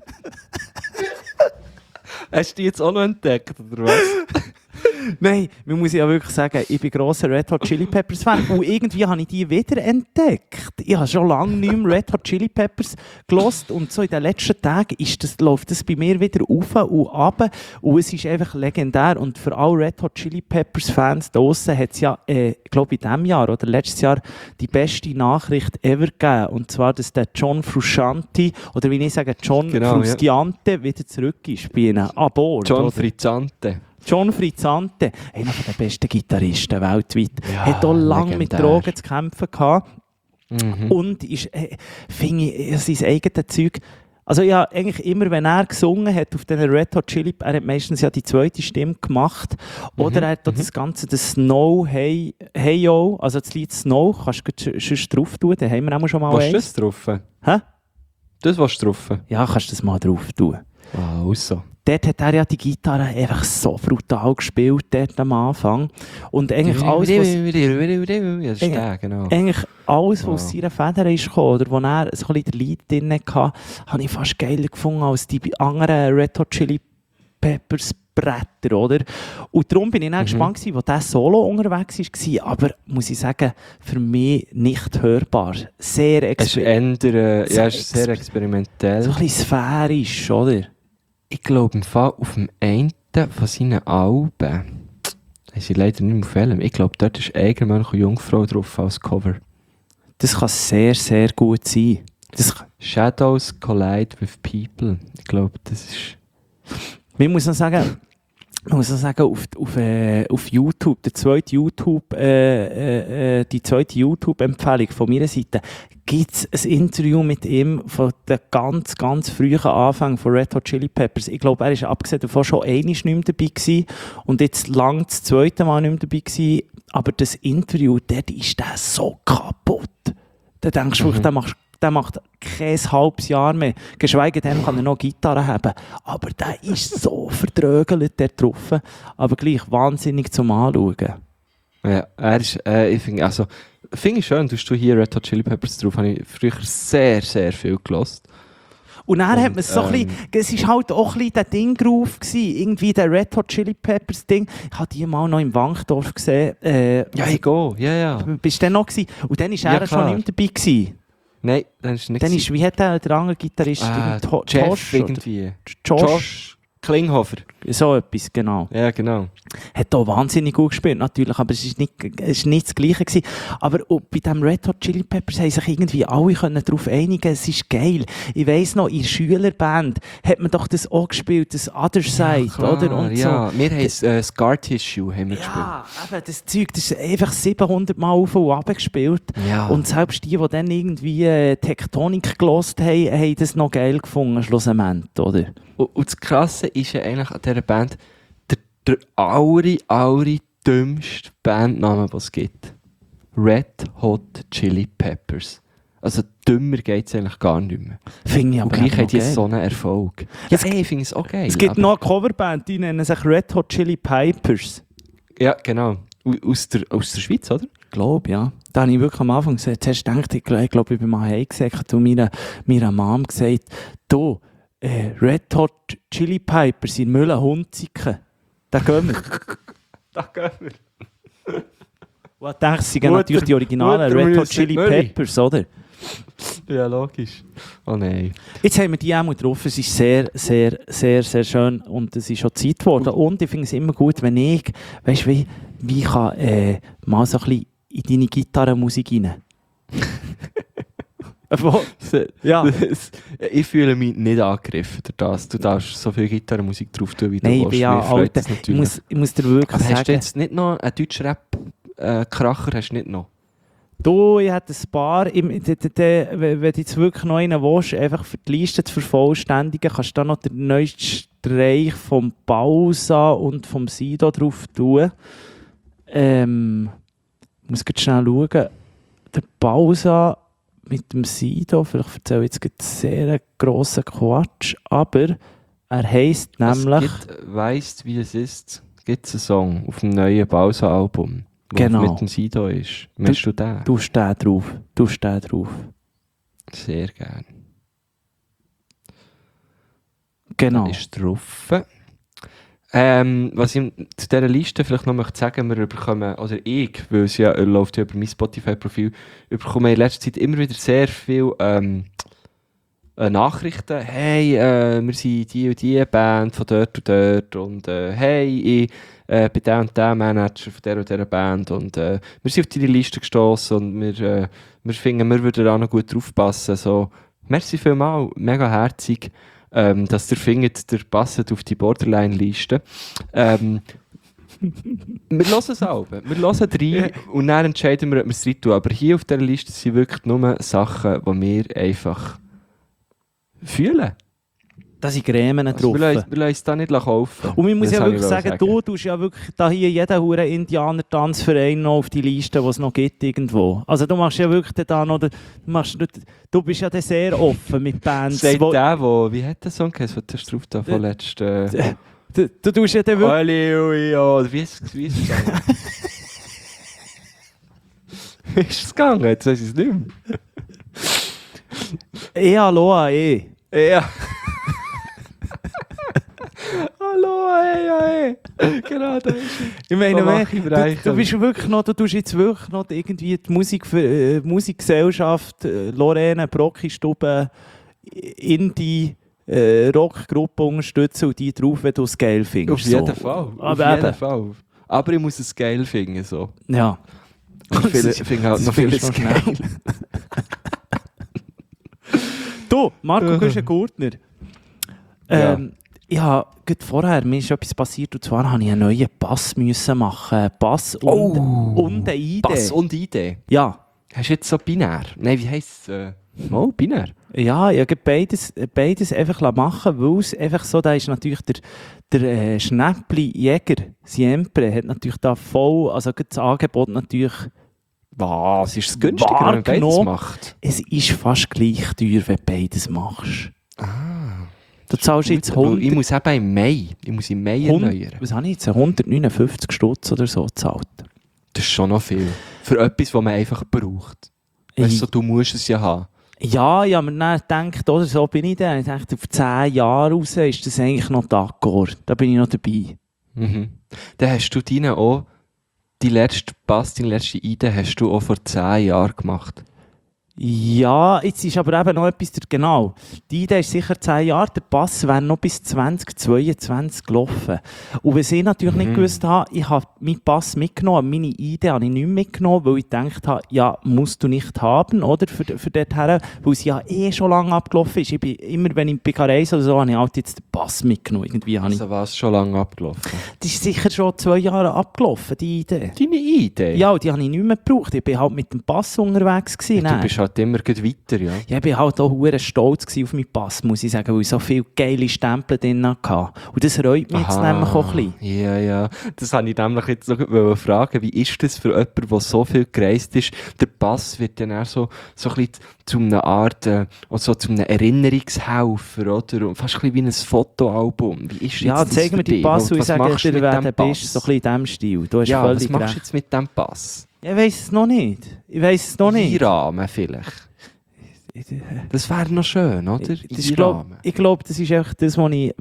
Hast du die jetzt auch noch entdeckt, oder was? Nein, man muss ja wirklich sagen, ich bin grosser Red Hot Chili Peppers Fan und irgendwie habe ich die wieder entdeckt. Ich habe schon lange nicht mehr Red Hot Chili Peppers gehört und so in den letzten Tagen läuft das bei mir wieder auf und ab und es ist einfach legendär und für alle Red Hot Chili Peppers Fans draussen hat es ja, ich glaube in diesem Jahr oder letztes Jahr die beste Nachricht ever gegeben und zwar, dass der John Frusciante oder wie ich sage, John Frusciante wieder zurück ist bei ihnen an Bord. John oder? Frizzante. John Frizzante, einer der besten Gitarristen weltweit, Ja, hat auch lange mit legendär. Drogen zu kämpfen gehabt Mhm. und ist, finde ich, sein eigenes Zeug. Also ja, eigentlich immer, wenn er gesungen hat auf den Red Hot Chili, er hat meistens ja die zweite Stimme gemacht, oder er hat auch das Ganze, das Snow, Hey Yo, also das Lied Snow, kannst du sonst drauf tun, da haben wir auch schon mal Was ist eins. das drauf? Hä? Das was drauf? Ja, kannst du das mal drauf tun. Ah, also. Dort hat er ja die Gitarre einfach so brutal gespielt, dort am Anfang. Und eigentlich alles, was, Ja, das ist der, genau. eigentlich alles, was Wow. aus seiner Feder ist gekommen, oder wo er so ein bisschen den Lied drin hatte, habe ich fast geiler gefunden als die anderen Red Hot Chili Peppers Bretter, oder? Und darum bin ich dann gespannt gewesen, wo der Solo unterwegs war, aber muss ich sagen, für mich nicht hörbar. Sehr Es ist eher, ja, es ist sehr so experimentell. ein bisschen sphärisch, oder? Ich glaube, im Fall auf dem einen von seinen Alben, ich weiß leider nicht mehr auf welchem, ich glaube, dort ist Eigenmönch und Jungfrau drauf als Cover. Das kann sehr, sehr gut sein. Shadows Collide with People. Ich glaube, das ist... Ich muss noch sagen, auf YouTube, die zweite YouTube-Empfehlung von meiner Seite, gibt es ein Interview mit ihm von den ganz, ganz frühen Anfängen von Red Hot Chili Peppers. Ich glaube, er war abgesehen davon schon einmal nicht mehr dabei gewesen und jetzt lang das zweite Mal nicht mehr dabei gewesen. Aber das Interview, dort ist der so kaputt. Da denkst du, der macht kein halbes Jahr mehr. Geschweige denn kann er noch Gitarre haben. Aber der ist so verdrögelt dort drauf. Aber gleich wahnsinnig zum Anschauen. Ja, er ist, ich finde ich schön, dass du hier Red Hot Chili Peppers drauf, habe ich früher sehr, sehr viel gelost. Und dann hat man es so ein bisschen, es war halt auch ein bisschen der Ding-Groove gewesen, irgendwie der Red Hot Chili Peppers Ding. Ich habe die mal noch im Wankdorf gesehen. Ja, ich gehe, ja. Bist du denn noch gewesen? Und dann war Ja, er schon klar. nicht mehr dabei gewesen. Nein, dann ist nicht Dann ist, wie hat der andere Gitarrist? Jeff Tosh oder irgendwie. Josh? Klinghofer. So etwas, genau. Ja, genau. Hat auch wahnsinnig gut gespielt, natürlich, aber es ist nicht das Gleiche gewesen. Aber bei dem Red Hot Chili Peppers haben sich irgendwie alle darauf einigen, es ist geil. Ich weiss noch, in der Schülerband hat man doch das auch gespielt, das Other Side, oder? Und ja, so. wir haben Scar Tissue haben wir gespielt. Ja, eben, das Zeug, das ist einfach 700 Mal auf und runter gespielt. Ja. Und selbst die dann irgendwie Tektonik gehört haben, haben das noch geil gefunden, schlussendlich, oder? Und das Krasse ist ja eigentlich an dieser Band der dümmste Bandname, den es gibt. Red Hot Chili Peppers. Also dümmer geht es eigentlich gar nicht mehr. Finde ich Und aber gleich eben hat die noch geil. so einen Erfolg. Es- Ja, ich finde es auch geil. Es gibt aber- noch eine Coverband, die nennen sich Red Hot Chili Pipers. Ja, genau. Aus der Schweiz, oder? Ich glaube, ja. Da habe ich wirklich am Anfang gesagt, zuerst gedacht, ich glaube, ich bin mal heimgesagt und meiner Mom gesagt, du, Red Hot Chili Pipers in Mühlen-Hunziken, da gehen wir. Da gehen wir. Und ich dachte, sie sind Mutter- natürlich die originalen Mutter Red Hot Music Chili Mülli. Peppers, oder? Ja, logisch. Oh nein. Jetzt haben wir die auch drauf. Es ist sehr, sehr, sehr, sehr schön und es ist schon Zeit geworden. Und ich finde es immer gut, wenn ich, weißt du, wie ich kann, mal so ein bisschen in deine Gitarrenmusik rein. Ja. Ich fühle mich nicht angegriffen durch das. Du darfst so viel Gitarrenmusik drauf tun, wie du Nein, ich willst. bin ja Mir freut Alter. das natürlich. Ich muss dir wirklich Aber sagen... hast du jetzt nicht noch einen Deutschrap-Kracher? Hast du nicht noch? Du, ich hätte ein paar, wenn du jetzt wirklich noch einen willst, einfach für die Liste zu vervollständigen, kannst du da noch den neuesten Streich vom Bausa und vom Sido drauf tun. Ich muss gerade schnell schauen. Der Bausa mit dem Sido, vielleicht erzähle ich jetzt gerade sehr grossen Quatsch, aber er heisst nämlich... Weißt, wie es ist, gibt es einen Song auf dem neuen Bausa-Album. Genau. Mit dem Sido ist. Meinst du den? Du stehst drauf. Du stehst drauf. Sehr gerne. Genau. Ist drauf. Was ich zu dieser Liste vielleicht noch möchte sagen, wir bekommen, oder ich, weil es ja läuft ja über mein Spotify-Profil, bekomme in letzter Zeit immer wieder sehr viele Nachrichten. Hey, wir sind die und die Band von dort und dort und hey, ich bin der und der Manager von der und dieser Band und wir sind auf deine Liste gestossen und wir finden, wir würden da noch gut draufpassen. So, merci vielmals, mega herzig, dass ihr findet, ihr passt auf die Borderline-Liste. Wir hören es auch. Wir hören rein und dann entscheiden wir, ob wir es rein tun. Aber hier auf dieser Liste sind wirklich nur Sachen, die wir einfach fühlen. Da sind Cremen Also drauf. wir lassen uns da nicht kaufen. Und man muss Das ja habe wirklich ich sagen, du tust ja wirklich da hier jeden huren Indianer-Tanzverein noch auf die Liste, die es noch gibt irgendwo. Also du machst ja wirklich da noch, du bist ja dann sehr offen mit Bands. Sagt der, wie hat der Song geheißen, was hast du drauf da von letzten... Du tust ja dann wirklich... Halleluja, wie ist es gegangen? Wie ist es gegangen? Jetzt weiss ich es nicht mehr. Aloha, Ja. Hallo, hey. Genau, da ist es. Ich meine, du bist wirklich noch, du tust jetzt wirklich noch irgendwie die Musikgesellschaft, Lorraine, Brocki-Stube, Indie, Rockgruppe unterstützen und die drauf, wenn du es geil findest. Auf jeden Fall. Aber auf jeden Fall. Aber ich muss es geil finden. So. Ja. Ich finde halt noch vieles geil. Du, Marco Güschen-Gurtner. Ja, gerade vorher, mir ist etwas passiert und zwar musste ich einen neuen Pass machen. Pass und eine ID. Pass und ID? Ja. Hast du jetzt so binär? Nein, wie heisst es? Binär? Ja, ich habe beides einfach machen, weil es einfach so, da ist natürlich der Schnäppli-Jäger, Siempre, hat natürlich da voll, also das Angebot natürlich... Was? Ist es günstiger, wenn man beides macht? Es ist fast gleich teuer, wenn du beides machst. Du zahlst jetzt 100... Ich muss eben im Mai erneuern. Was habe ich jetzt? 159 Stutz oder so gezahlt. Das ist schon noch viel. Für etwas, das man einfach braucht. Weißt du, du musst es ja haben. Ja, ich habe mir dann gedacht, oder so bin ich dann. Ich dachte, auf 10 Jahre raus ist das eigentlich noch d'accord. Da bin ich noch dabei. Mhm. Dann hast du deine auch, deine letzte ID hast du auch vor 10 Jahren gemacht. Ja, jetzt ist aber eben noch etwas, genau. Die Idee ist sicher 10 Jahre, der Pass wäre noch bis 2022 gelaufen. Und was ich natürlich nicht gewusst habe, ich habe meinen Pass mitgenommen, meine Idee habe ich nicht mitgenommen, weil ich gedacht habe, ja, musst du nicht haben, oder, für dorthin, weil sie ja schon lange abgelaufen ist. Ich bin immer, wenn ich bei reise oder so, habe ich halt jetzt den Pass mitgenommen. Irgendwie also was schon lange abgelaufen? Das ist sicher schon 2 Jahre abgelaufen, die Idee. Deine Idee? Ja, die habe ich nicht mehr gebraucht. Ich war halt mit dem Pass unterwegs gewesen. Ja, du bist halt immer weiter, ja? Ja, ich war halt auch verdammt stolz auf meinen Pass, muss ich sagen, weil ich so viele geile Stempel drin hatte. Und das reut mich jetzt nämlich auch ein bisschen. Ja. Das wollte ich nämlich jetzt noch fragen. Wie ist das für jemanden, der so viel gereist ist? Der Pass wird dann auch so ein bisschen zu einer Art, also zu einem Erinnerungshelfer, oder? Und fast ein bisschen wie ein Fotoalbum. Wie ist ja, zeig mir die Pass und ich sage dir, wer du bist. So ein bisschen in diesem Stil. Du hast ja, völlig was machst recht. du jetzt mit diesem Pass? Ich weiss es noch nicht. Einrahmen vielleicht. Das wäre noch schön, oder? Ich glaube, das ist einfach das, was ich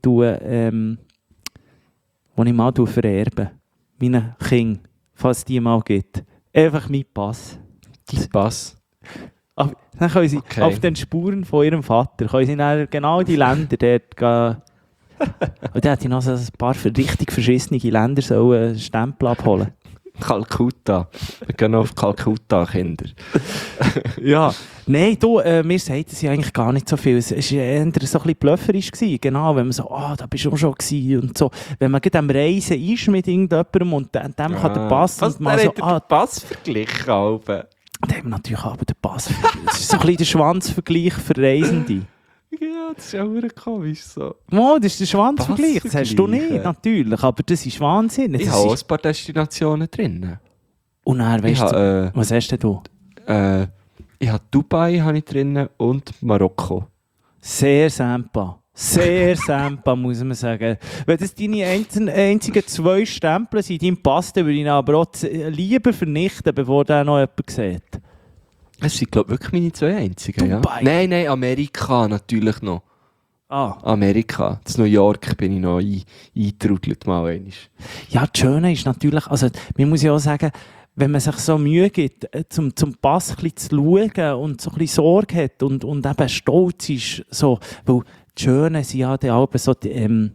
mal vererbe. Meinen Kindern, falls es die mal gibt. Einfach mein Pass. Dein Pass. Dann können sie Okay. auf den Spuren von ihrem Vater, können sie dann genau die Länder dort gehen. Und dann hätte ich noch so ein paar richtig verschissene Länder so einen Stempel abholen. Kalkutta. Wir gehen auf Kalkutta, Kinder. Ja, nein, du, mir sagt es ja eigentlich gar nicht so viel. Es war eher so ein bisschen blöfferisch gewesen. Genau, wenn man so, da bist du auch schon gewesen und so. Wenn man gerade am Reisen ist mit irgendjemandem und dem kann der Pass und mal so, den Pass verglichen, Alben. dann haben wir natürlich aber den Pass. Das ist so ein bisschen der Schwanzvergleich für Reisende. Ja, das ist ja auch komisch so. Oh, das ist der Schwanzvergleich. Das hast du Passvergleiche. nicht, natürlich. Aber das ist Wahnsinn. Das Ich habe auch ist... ein paar Destinationen drin. Und dann, Ich weißt du, habe, was hast denn du? ich habe Dubai habe ich drin und Marokko. Sehr Sempa. Sehr Sempa, muss man sagen. Wenn das deine einzigen 2 Stempel sind, dein Pass, dann würde ich ihn aber auch lieber vernichten, bevor der noch jemand sieht. Es sind, glaube ich, wirklich meine 2 einzigen. Dubai. Ja? Nein, Amerika natürlich noch. Ah. Amerika. Das New York bin ich noch eingetrudelt mal einmal. Ja, das Schöne ist natürlich, also man muss ja auch sagen, wenn man sich so Mühe gibt, zum Pass ein bisschen zu schauen und so ein bisschen Sorge hat und eben stolz ist, so, weil das Schöne sind ja die Alben so die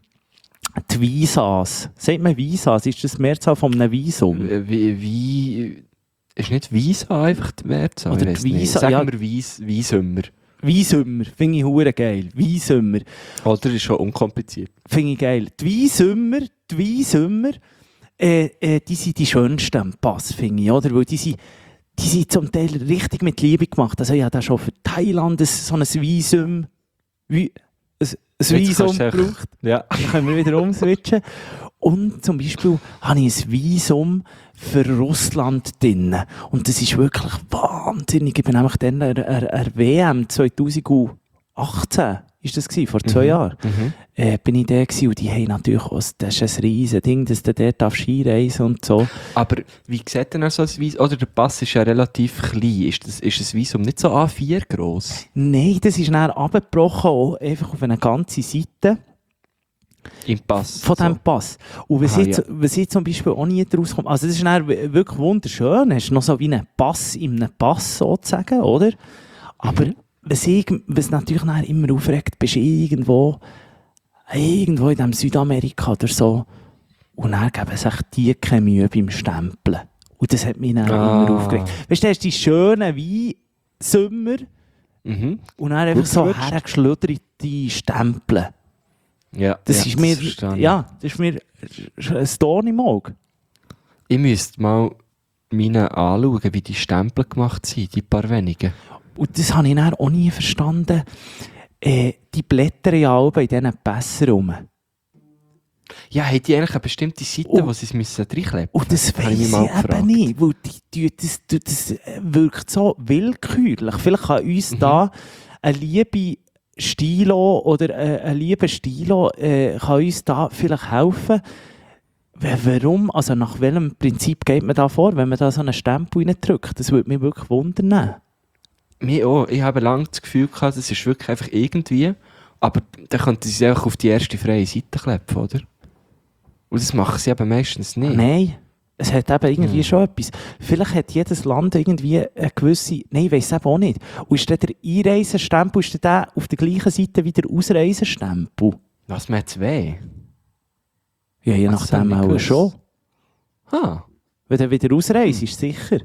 Visas. Sagt man Visas? Ist das die Mehrzahl von einem Visum? Wie ist nicht Visa einfach die Mehrzahl? Oder Ich weiss die nicht. Visa, Sagen ja. wir Visummer. Visummer, finde ich hure geil. Visummer, Oder ist schon unkompliziert. finde ich geil. Die Visummer, die sind die schönsten am Pass, finde ich, oder? Weil die sind zum Teil richtig mit Liebe gemacht. Also ich habe da schon für Thailand so ein Visum, ein Visum kannst du echt- gebraucht. Ja. Dann können wir wieder umswitchen. Und zum Beispiel habe ich ein Visum für Russland drin. Und das ist wirklich wahnsinnig. Ich bin nämlich dann an der WM 2018, ist das gewesen, vor 2 Jahren, bin ich da gewesen. Und die haben natürlich auch, das ist ein riesen Ding, dass du dort Skireisen und so. Aber wie sieht denn so ein Visum? Oder der Pass ist ja relativ klein. Ist das Visum nicht so A4 gross? Nein, das ist dann abgebrochen, auch einfach auf eine ganze Seite. Im Pass? Von diesem Pass. Und Aha, was ich zum Beispiel auch nie daraus komme, also das ist dann wirklich wunderschön, hast noch so wie einen Pass in einem Pass sozusagen, oder? Aber was natürlich dann immer aufregt, bist du irgendwo in diesem Südamerika oder so und dann geben sich die keine Mühe beim Stempeln. Und das hat mich dann immer aufgeregt. Weißt du, du hast die schönen Weinsommer Mhm. und dann einfach Gut so gewünscht. hergeschluderte Stempeln. Ja, Das ist mir, verstehe ich. ja, das ist mir ein Dorn im Auge. Ich müsste mal meine anschauen, wie die Stempel gemacht sind, die paar wenigen. Und das habe ich dann auch nie verstanden. Die blättern ja alle in diesen Pässen rum. Ja, haben die eigentlich eine bestimmte Seite, Oh. wo sie es müssen reinkleben? Und das Habe weiss ich ich mich mal eben gefragt. nicht, weil das wirkt so willkürlich. Vielleicht kann uns da eine liebe Stilo oder ein lieber Stilo kann uns da vielleicht helfen. Warum, also nach welchem Prinzip geht man da vor, wenn man da so einen Stempel reindrückt? Das würde mich wirklich wundern. Mir auch. Ich habe lange das Gefühl gehabt, das ist wirklich einfach irgendwie. Aber dann könnten sie es einfach auf die erste freie Seite kleben, oder? Und das machen sie eben meistens nicht. Nein, es hat eben irgendwie schon etwas. Vielleicht hat jedes Land irgendwie eine gewisse... Nein, ich weiss es eben auch nicht. Und ist dann der Einreisestempel ist dann der auf der gleichen Seite wie der Ausreisestempel? Was, man hat's weh? Ja, je Das habe nachdem ich auch gewusst. schon. Ah, Wenn du wieder ausreist, ist sicher.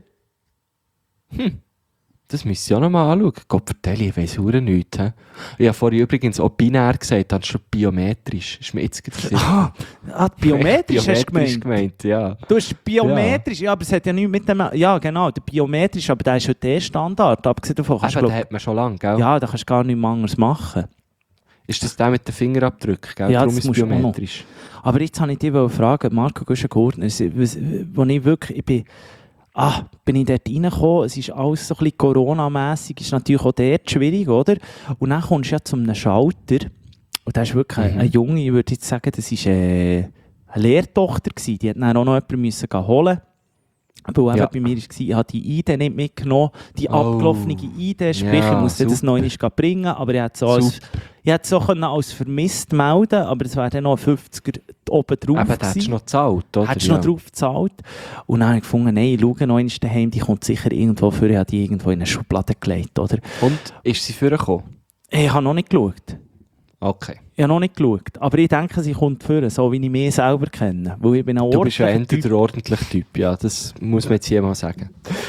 das müsst ihr auch noch mal anschauen. Gott vertelle, ich weiss verdammt nichts. He? Ich habe vorhin übrigens auch binär gesagt, anstatt biometrisch. Ist mir jetzt gerade Biometrisch hast du gemeint? ja. Du hast biometrisch, ja, aber es hat ja nichts mit dem... Ja, genau, der biometrisch, aber der ist heute der Standard. Abgesehen davon kannst du, Aber den glaub, hat man schon lange, gell? ja, da kannst du gar nichts anderes machen. Ist das der mit den Fingerabdrücken, gell? Ja, Darum das ist es musst du auch noch. biometrisch. Aber jetzt wollte ich dich fragen, Marco Guschen-Gurtner, wo ich wirklich, bin ich dort reingekommen, es ist alles so ein bisschen Corona-mässig, ist natürlich auch dort schwierig, oder? Und dann kommst du ja zu einem Schalter, und da ist wirklich ein Junge, ich würde jetzt sagen, das war eine Lehrtochter gewesen, die hat dann auch noch jemanden müssen holen. Weil Ja. eben bei mir war, ich habe die ID nicht mitgenommen, die abgelaufene ID, sprich, Ja, ich musste das super. noch einmal bringen, aber ich hätte es so können als vermisst melden, aber es wäre dann noch ein 50er oben drauf Aber da hättest du noch gezahlt, oder? Hättest du noch drauf gezahlt. Und dann habe ich gefunden, nein, ich schaue noch einmal daheim, die kommt sicher irgendwo für, ich habe die irgendwo in eine Schublade gelegt, oder? Und ist sie vorgekommen? Ich habe noch nicht geschaut. Okay. Ich habe noch nicht geschaut. Aber ich denke, sie kommt für, so wie ich mich selber kenne. Weil ich bin ein Du bist ja ordentlicher der ordentliche Typ, ja. Das muss man jetzt hier mal sagen.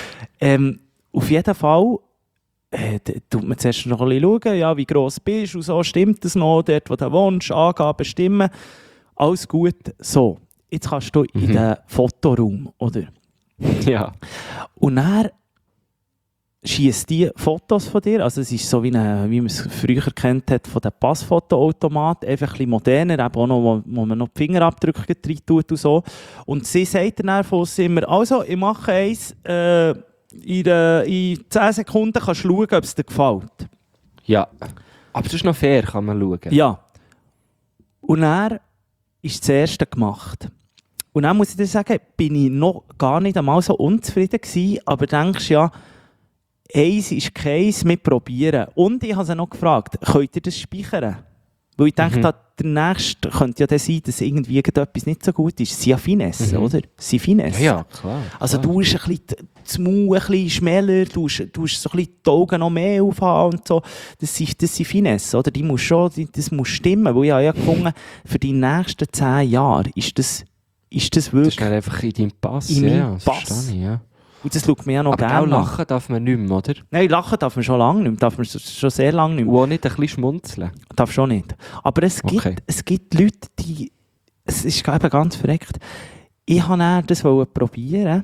Auf jeden Fall tut man zuerst noch ein bisschen schauen, ja, wie gross du bist und so, stimmt das noch, dort wo du wohnst, Angaben bestimmen. Alles gut. So, jetzt kannst du in den Fotoraum, oder? Ja. Und dann schießt die Fotos von dir, also es ist so wie man es früher kennt hat von den Passfotoautomaten, einfach ein bisschen moderner, eben auch noch, wo man noch die Fingerabdrücke rein tut und so. Und sie sagt dann von uns immer, also ich mache eins, in 10 Sekunden kannst du schauen, ob es dir gefällt. Ja. Aber das ist noch fair, kann man schauen. Ja. Und dann ist das erste gemacht. Und dann muss ich dir sagen, bin ich noch gar nicht einmal so unzufrieden gewesen, aber denkst ja, eins ist keins, wir probieren. Und ich habe sie noch gefragt, könnt ihr das speichern? Weil ich denke, der nächste könnte ja dann sein, dass irgendwie etwas nicht so gut ist. Sie sind ja Finesse, oder? Sie sind Finesse. Ja, klar. Also du hast ein bisschen das Maul ein bisschen schmäler, du hast so ein bisschen die Augen noch mehr aufhaben und so. Das sind Finesse, oder? Das muss stimmen, weil ich habe ja gefunden, für die nächsten 10 Jahre ist das Das wirklich... ist dann einfach in deinem Pass. In meinem ja, das Pass. verstehe ich, ja. Und das schaut mir ja noch Aber gerne auch nach. lachen darf man nicht mehr, oder? Nein, lachen darf man schon lange nicht mehr, darf man schon sehr lange nicht mehr. Und auch nicht ein bisschen schmunzeln. Darf schon nicht. Aber es gibt Leute, die... Es ist eben ganz verreckt. Ich wollte dann das probieren.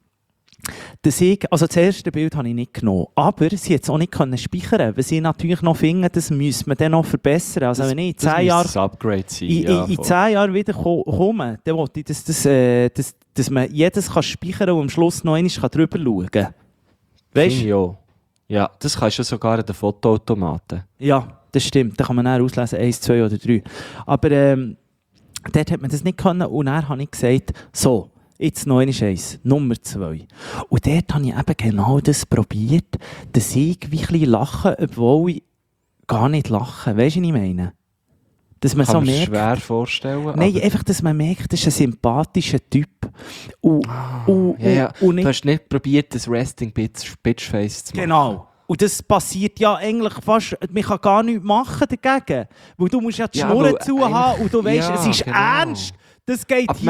Also das erste Bild habe ich nicht genommen. Aber sie hat es auch nicht speichern, weil sie natürlich noch finden, das müsste man dann noch verbessern. Also wenn ich in 10 Jahren... Das Upgrade sein. In 10 Jahren wieder komme, dann will ich, dass man jedes kann speichern und am Schluss noch einmal drüber schauen kann. Weißt du? Ja, das kannst du sogar in den Fotoautomaten. Ja, das stimmt. Da kann man dann auslesen, 1, 2 oder 3. Aber dort hat man das nicht können und dann habe ich gesagt, so, jetzt noch eins, Nummer 2. Und dort habe ich eben genau das probiert, dass ich wie ein bisschen lache, obwohl ich gar nicht lache. Weißt du, was ich meine? Dass man Kann so man merkt, schwer vorstellen. nein, aber- einfach, dass man merkt, das ist ein sympathischer Typ. Und Du nicht, hast nicht probiert, das Resting Bitchface zu machen. genau. Und das passiert ja eigentlich fast, man kann gar nichts machen dagegen. Weil du musst ja die Ja, Schnurren weil zu haben und du weißt, ja, es ist genau. ernst. Das geht Aber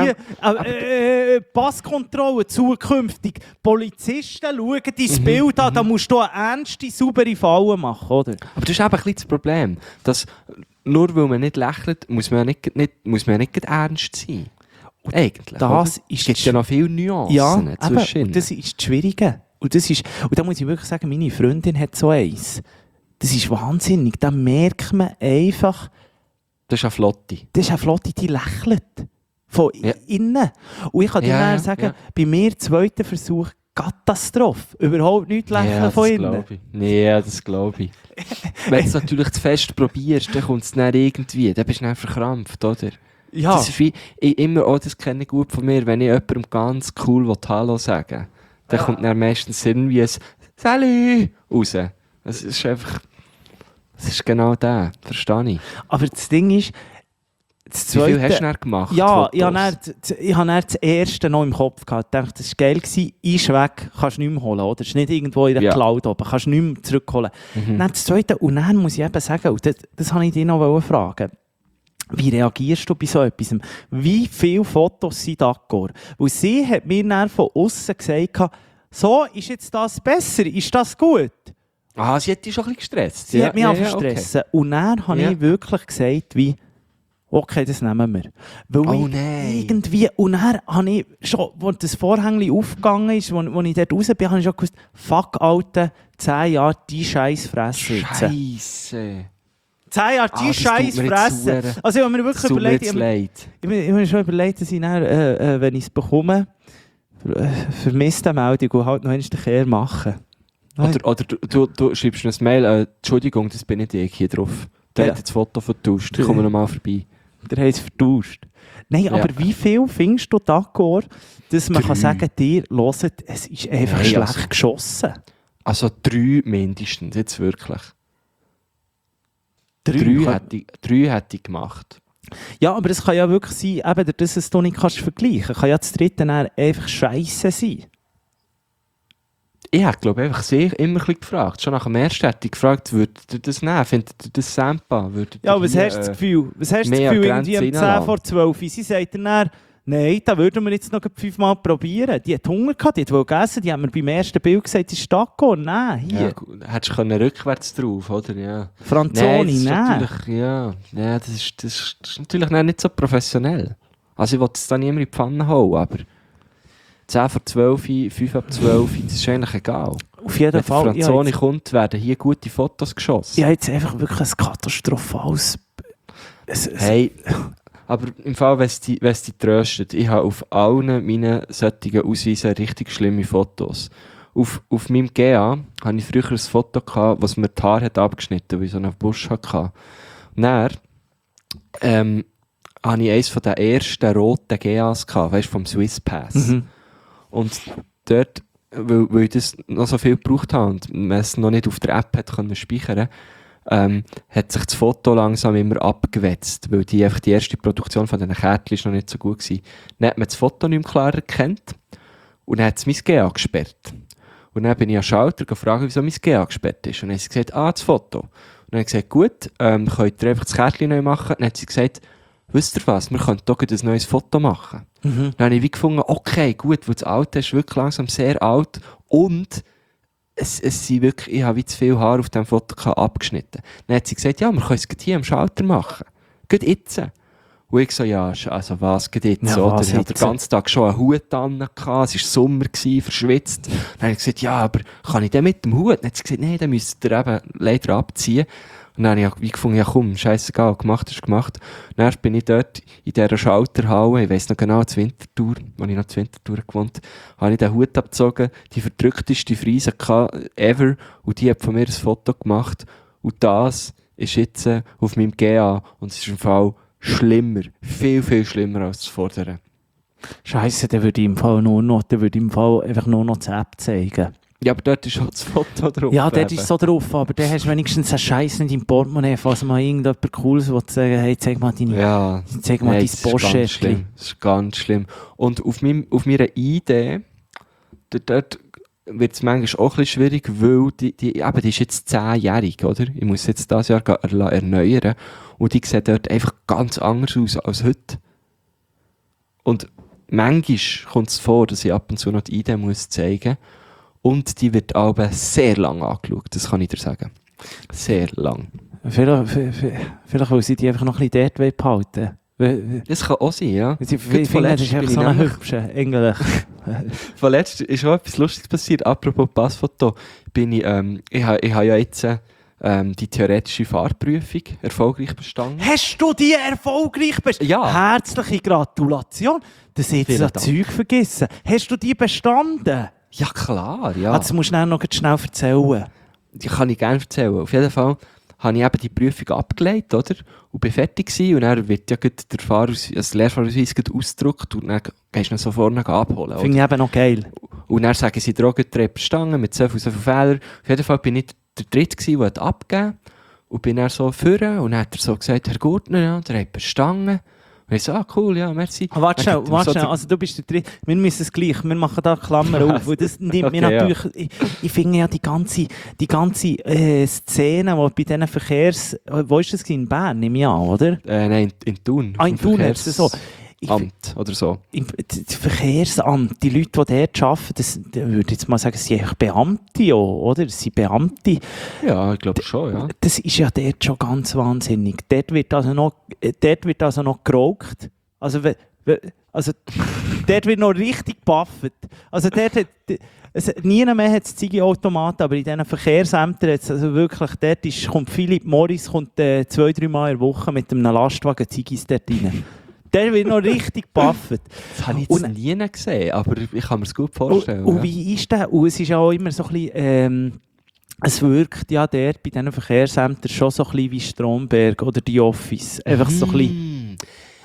hier. Passkontrolle zukünftig. Polizisten schauen dein Bild an, da musst du eine ernste, saubere Falle machen, oder? Aber das ist eben ein bisschen das Problem, dass nur weil man nicht lächelt, muss man ja nicht ernst sein. Eigentlich. Das oder? ist Es gibt ja noch viele Nuancen Ja, zwischen. und das ist das Schwierige. Und da muss ich wirklich sagen, meine Freundin hat so eins. Das ist wahnsinnig. Da merkt man einfach, Das ist eine Flotte. das ist eine Flotte, die lächelt. Von innen. Und ich kann dir dann sagen, bei mir, zweiter Versuch, Katastrophe. Überhaupt nicht lächeln von innen. Ja, das glaube ich. Wenn du es natürlich zu fest probierst, dann kommt es dann irgendwie. Dann bist du dann verkrampft, oder? Ja. Das ist wie, das kenne ich gut von mir, wenn ich jemandem ganz cool Hallo sagen will, dann kommt dann meistens irgendwie ein «Salut» raus. Das ist einfach... Das ist genau das, verstehe ich. Aber das Ding ist, das Wie viel Zweite... hast du dann gemacht? Ja, Fotos? ich habe dann das erste noch im Kopf gehabt. Ich dachte, das war geil, ist weg, kannst du nicht mehr holen, oder? Das ist nicht irgendwo in der Cloud oben, kannst du nicht mehr zurückholen. Dann das Zweite, und dann muss ich eben sagen, und das habe ich dich noch fragen. Wie reagierst du bei so etwas? Wie viele Fotos sind d'accord? Weil sie hat mir dann von außen gesagt, so, ist jetzt das besser? Ist das gut? Ah, sie hat dich schon ein bisschen gestresst. Sie hat mich einfach stressen. Okay. Und dann habe ich wirklich gesagt, wie, okay, das nehmen wir. Weil nein. irgendwie, und dann habe ich schon, als das Vorhängchen aufgegangen ist, als ich dort raus bin, habe ich schon gewusst, fuck, Alter, 10 Jahre die Scheiß fressen jetzt. Scheisse. 10 Jahre die das Scheiß tut mir fressen. jetzt Also ich habe mir wirklich überlegt, ich habe mir schon überlegt, dass ich dann, wenn ich es bekomme, vermisste Meldung und halt noch einmal den Kehr machen. Oder du schreibst mir ein Mail, Entschuldigung, das bin nicht ich hier drauf. Der hat jetzt das Foto vertauscht, ich komme nochmal vorbei. Der hat es vertauscht. Nein, Ja. aber wie viel findest du d'accord, dass man 3. kann sagen, dir, hört, es ist einfach Nein, schlecht also- geschossen? Also 3 mindestens, jetzt wirklich. 3 hätte ich gemacht. Ja, aber es kann ja wirklich sein, eben, dass es du nicht kannst vergleichen. Kann ja das dritte dann einfach scheisse sein. Ich habe, glaube ich, einfach sehr immer ein bisschen gefragt. Schon nach dem ersten hätte ich gefragt, würdet ihr das nehmen? Findet ihr das Sampa? Ja, was hast du das Gefühl? Was hast du das mehr Gefühl, Grenzen irgendwie um 10 reinlassen? vor 12 Uhr? Sie sagt dann, nein, da würden wir jetzt noch 5-mal probieren. Die hat Hunger gehabt, die wollte essen, die hat mir beim ersten Bild gesagt, sie ist Taco. Nein, hier. Ja, gut, hättest du können rückwärts drauf, oder? Ja. Franzoni, das ist nein. natürlich, ja, das ist natürlich nicht so professionell. Also ich will es da niemand in die Pfanne hauen, aber 10 vor 12, 5 ab 12, das ist eigentlich egal. Auf jeden Wenn der Fall. Franzoni kommt, werden hier gute Fotos geschossen. Ich habe jetzt einfach wirklich ein katastrophales... Hey, aber im Fall, wenn es dich tröstet, ich habe auf allen meinen solchen Ausweisen richtig schlimme Fotos. Auf meinem GA hatte ich früher ein Foto, das mir die Haare hat abgeschnitten, weil ich so einen Busch hatte. Und dann hatte ich eines von den ersten roten GAs, weißt du, vom Swiss Pass. Mhm. Und dort, weil ich das noch so viel gebraucht habe und man es noch nicht auf der App hat können speichern, hat sich das Foto langsam immer abgewetzt, weil die erste Produktion von diesen Kärtchen ist noch nicht so gut war. Dann hat man das Foto nicht mehr klar erkannt und dann hat es mein GA gesperrt. Und dann bin ich an den Schalter gefragt, wieso mein GA gesperrt ist. Und dann hat sie gesagt, das Foto. Und dann habe ich gesagt, gut, könnt ihr einfach das Kärtchen neu machen? Dann hat sie gesagt, wisst ihr was, wir können doch ein neues Foto machen. Mhm. Dann habe ich wie gefunden, okay, gut, weil das Alte ist wirklich langsam sehr alt und es sind wirklich, ich habe wie zu viel Haar auf diesem Foto abgeschnitten. Dann hat sie gesagt, ja, wir können es hier am Schalter machen. Geht jetzt. Und ich so, ja, also was geht jetzt? Ja, Oder? was Ich hatte jetzt? den ganzen Tag schon einen Hut an, es war Sommer, verschwitzt. Dann habe ich gesagt, ja, aber kann ich den mit dem Hut? Dann hat sie gesagt, nein, den müsst ihr eben leider abziehen. Und dann habe ich wie gefunden, ja komm, scheissegal, gemacht ist gemacht. Und dann bin ich dort in dieser Schalterhalle, ich weiss noch genau, zur Winterthur, als ich noch zur Winterthur gewohnt habe, ich den Hut abgezogen, die verdrückteste Frise ever, und die hat von mir ein Foto gemacht. Und das ist jetzt auf meinem GA, und es ist im Fall schlimmer, viel, viel schlimmer als das Vordere. Scheisse, der würde im Fall einfach nur noch die App zeigen. Ja, aber dort ist auch das Foto drauf. Ja, dort eben. ist so drauf, aber dann hast du wenigstens einen Scheiß nicht im Portemonnaie, falls mal irgendjemand Cooles will sagen, hey, zeig mal deine, Ja, zeig mal nein, dein das ist ganz Porsche. schlimm. Das ist ganz schlimm. Und auf meiner ID, dort wird es manchmal auch ein bisschen schwierig, weil die ist jetzt 10-jährig, oder? Ich muss jetzt dieses Jahr erneuern. Und die sieht dort einfach ganz anders aus als heute. Und manchmal kommt es vor, dass ich ab und zu noch die ID muss zeigen. Und die wird aber sehr lang angeschaut, das kann ich dir sagen. Sehr lang. Vielleicht will sie die einfach noch ein bisschen dort behalten. Das kann auch sein, ja. Sie Gut, finden, das vorletzt ist einfach bin so ich ein nämlich- hübscher, eigentlich. Vorletzt ist auch etwas Lustiges passiert. Apropos Passfoto, ich habe ja jetzt die theoretische Fahrprüfung erfolgreich bestanden. Hast du die erfolgreich bestanden? Ja. Herzliche Gratulation. Das hat jetzt Vielen das Dank. Zeug vergessen. Hast du die bestanden? Ja, klar, ja. Das musst du dann noch schnell erzählen. Die kann ich gerne erzählen. Auf jeden Fall habe ich eben die Prüfung abgelegt, oder? Und bin fertig gewesen. Und dann wird ja gleich der Lehrfahrausweis gleich ausgedruckt und dann gehst du ihn so vorne abholen. Oder? Finde ich eben noch geil. Und dann sagen sie dir auch, der hat bestanden mit so viel Fehlern. Auf jeden Fall bin ich der Dritte gewesen, der hat abgegeben. Und bin dann so vorne und dann hat er so gesagt, Herr Gurtner, ja, der hat bestanden. Und ich so, cool, ja, merci. Warte Dann schnell, gibt er so also du bist der Dritte. Wir müssen es gleich, wir machen da Klammer auf. Weil das nimmt mir Okay, ja. natürlich, ich finde ja die ganze Szene, wo bei diesen wo ist das in Bern, nehme ich an, oder? Nein, in Thun. In Thun ist es so. Amt oder so. Das Verkehrsamt, die Leute, die dort arbeiten, ich würde jetzt mal sagen, es sind eigentlich Beamte auch, oder? Es sind Beamte. Ja, ich glaube schon, ja. Das ist ja dort schon ganz wahnsinnig. Dort wird also noch geraucht. Also dort wird noch richtig gebufft. Also dort hat... niemand mehr hat Ziggy-Automaten, aber in diesen Verkehrsämtern jetzt also wirklich, kommt Philipp Morris 2-3 Mal in der Woche mit einem Lastwagen Ziggis dort rein. Der wird noch richtig gebufft. Das habe ich jetzt nie gesehen, aber ich kann mir es gut vorstellen. Und wie ist der? Und es ist auch immer so ein bisschen, es wirkt ja dort bei diesen Verkehrsämtern schon so ein bisschen wie Stromberg oder die Office. Einfach so ein bisschen... Hä?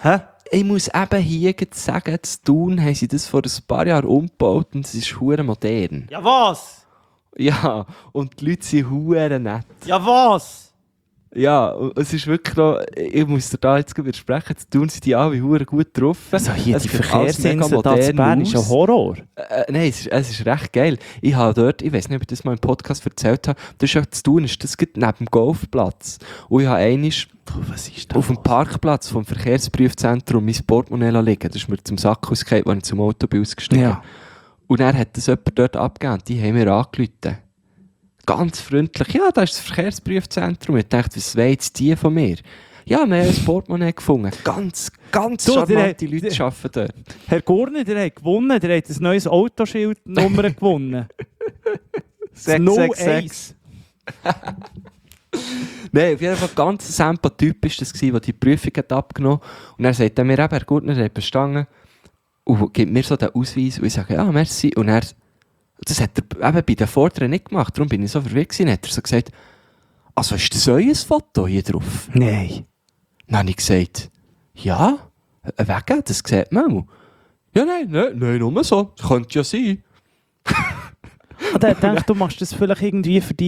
ich muss eben hier sagen, zu Thun haben sie das vor ein paar Jahren umgebaut und es ist verdammt modern. Ja, was? Ja, und die Leute sind verdammt nett. Ja, was? Ja, und es ist wirklich noch, ich muss dir da jetzt widersprechen, zu Thun sind die alle verdammt gut drauf. Also hier, Es die sieht alles Verkehrsinsel mega da zu Bern modern ist ein aus. Horror. Nein, es ist recht geil. Ich habe dort, ich weiß nicht, ob ich das mal im Podcast erzählt habe, das ist ja zu Thun, ist das gerade neben dem Golfplatz. Und ich habe einmal Was ist auf dem Parkplatz vom Verkehrsprüfzentrum mein Portemonnaie liegen. Das ist mir zum Sack ausgefallen, als ich zum Auto bin ausgestiegen. Ja. Und dann hat das jemand dort abgegeben. Die haben mir angerufen. Ganz freundlich. Ja, da ist das Verkehrsprüfzentrum. Ich dachte, was wollen jetzt die von mir? Ja, wir haben ein Portemonnaie gefunden. Ganz Du, charmante der- Leute arbeiten dort. Herr Gurner, der hat gewonnen. Der hat ein neues Autoschild-Nummer gewonnen. Das 01. Nein, auf jeden Fall ganz sympathisch das gewesen, der die Prüfung hat abgenommen. Und er sagt mir eben, Herr Gurtner, er hat bestanden. Und gibt mir so den Ausweis. Und ich sage, ja, merci. Und er, das hat er eben bei den Vorderen nicht gemacht. Darum bin ich so verwirrt gewesen. Dann hat er so gesagt, also ist das euer Foto hier drauf? Nein. Dann habe ich gesagt, ja, wegen, das sieht man auch. Ja, nein, nur so. Das könnte ja sein. Und er denkt, du machst das vielleicht irgendwie für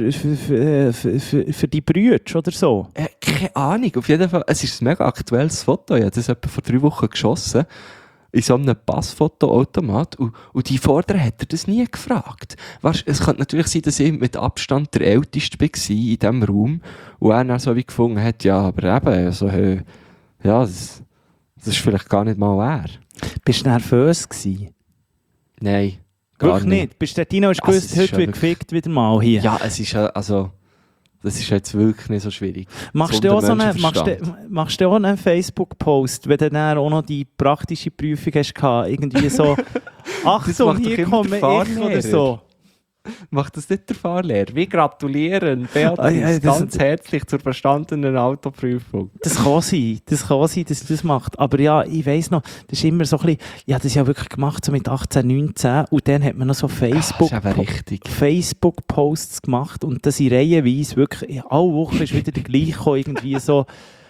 die Brüder oder so. Keine Ahnung. Auf jeden Fall, es ist ein mega aktuelles Foto. Ich habe das etwa vor 3 Wochen geschossen. In so einem Passfotoautomat. Und die Vorderer hat er das nie gefragt. Weißt, es könnte natürlich sein, dass ich mit Abstand der Älteste war in diesem Raum. Und er dann so wie gefunden hat, ja, aber eben, also, ja, das ist vielleicht gar nicht mal wahr. Bist du nervös gewesen? Nein. Gar Wirklich nicht? Bist du Dino, hast Also, gewusst, es ist heute ja wird wirklich- gefickt wieder mal hier? Ja, es ist ja, also, das ist jetzt wirklich nicht so schwierig. Machst du auch so machst du auch einen Facebook-Post, wenn du dann auch noch die praktische Prüfung hast gehabt, irgendwie so, Achtung, macht doch hier immer komme der ich oder Fahrlehrer. so. Macht das nicht der Fahrlehrer? Wir gratulieren Beatrice Ah, ja, das- ganz herzlich zur verstandenen Autoprüfung. Das kann sein, dass das macht. Aber ja, ich weiss noch, das ist immer so ein bisschen, ich habe das ja wirklich gemacht, so mit 18, 19 und dann hat man noch so Das ist eben richtig. Facebook-Posts gemacht und das in reihenweise wirklich, alle Wochen ist wieder der gleiche gekommen, irgendwie so,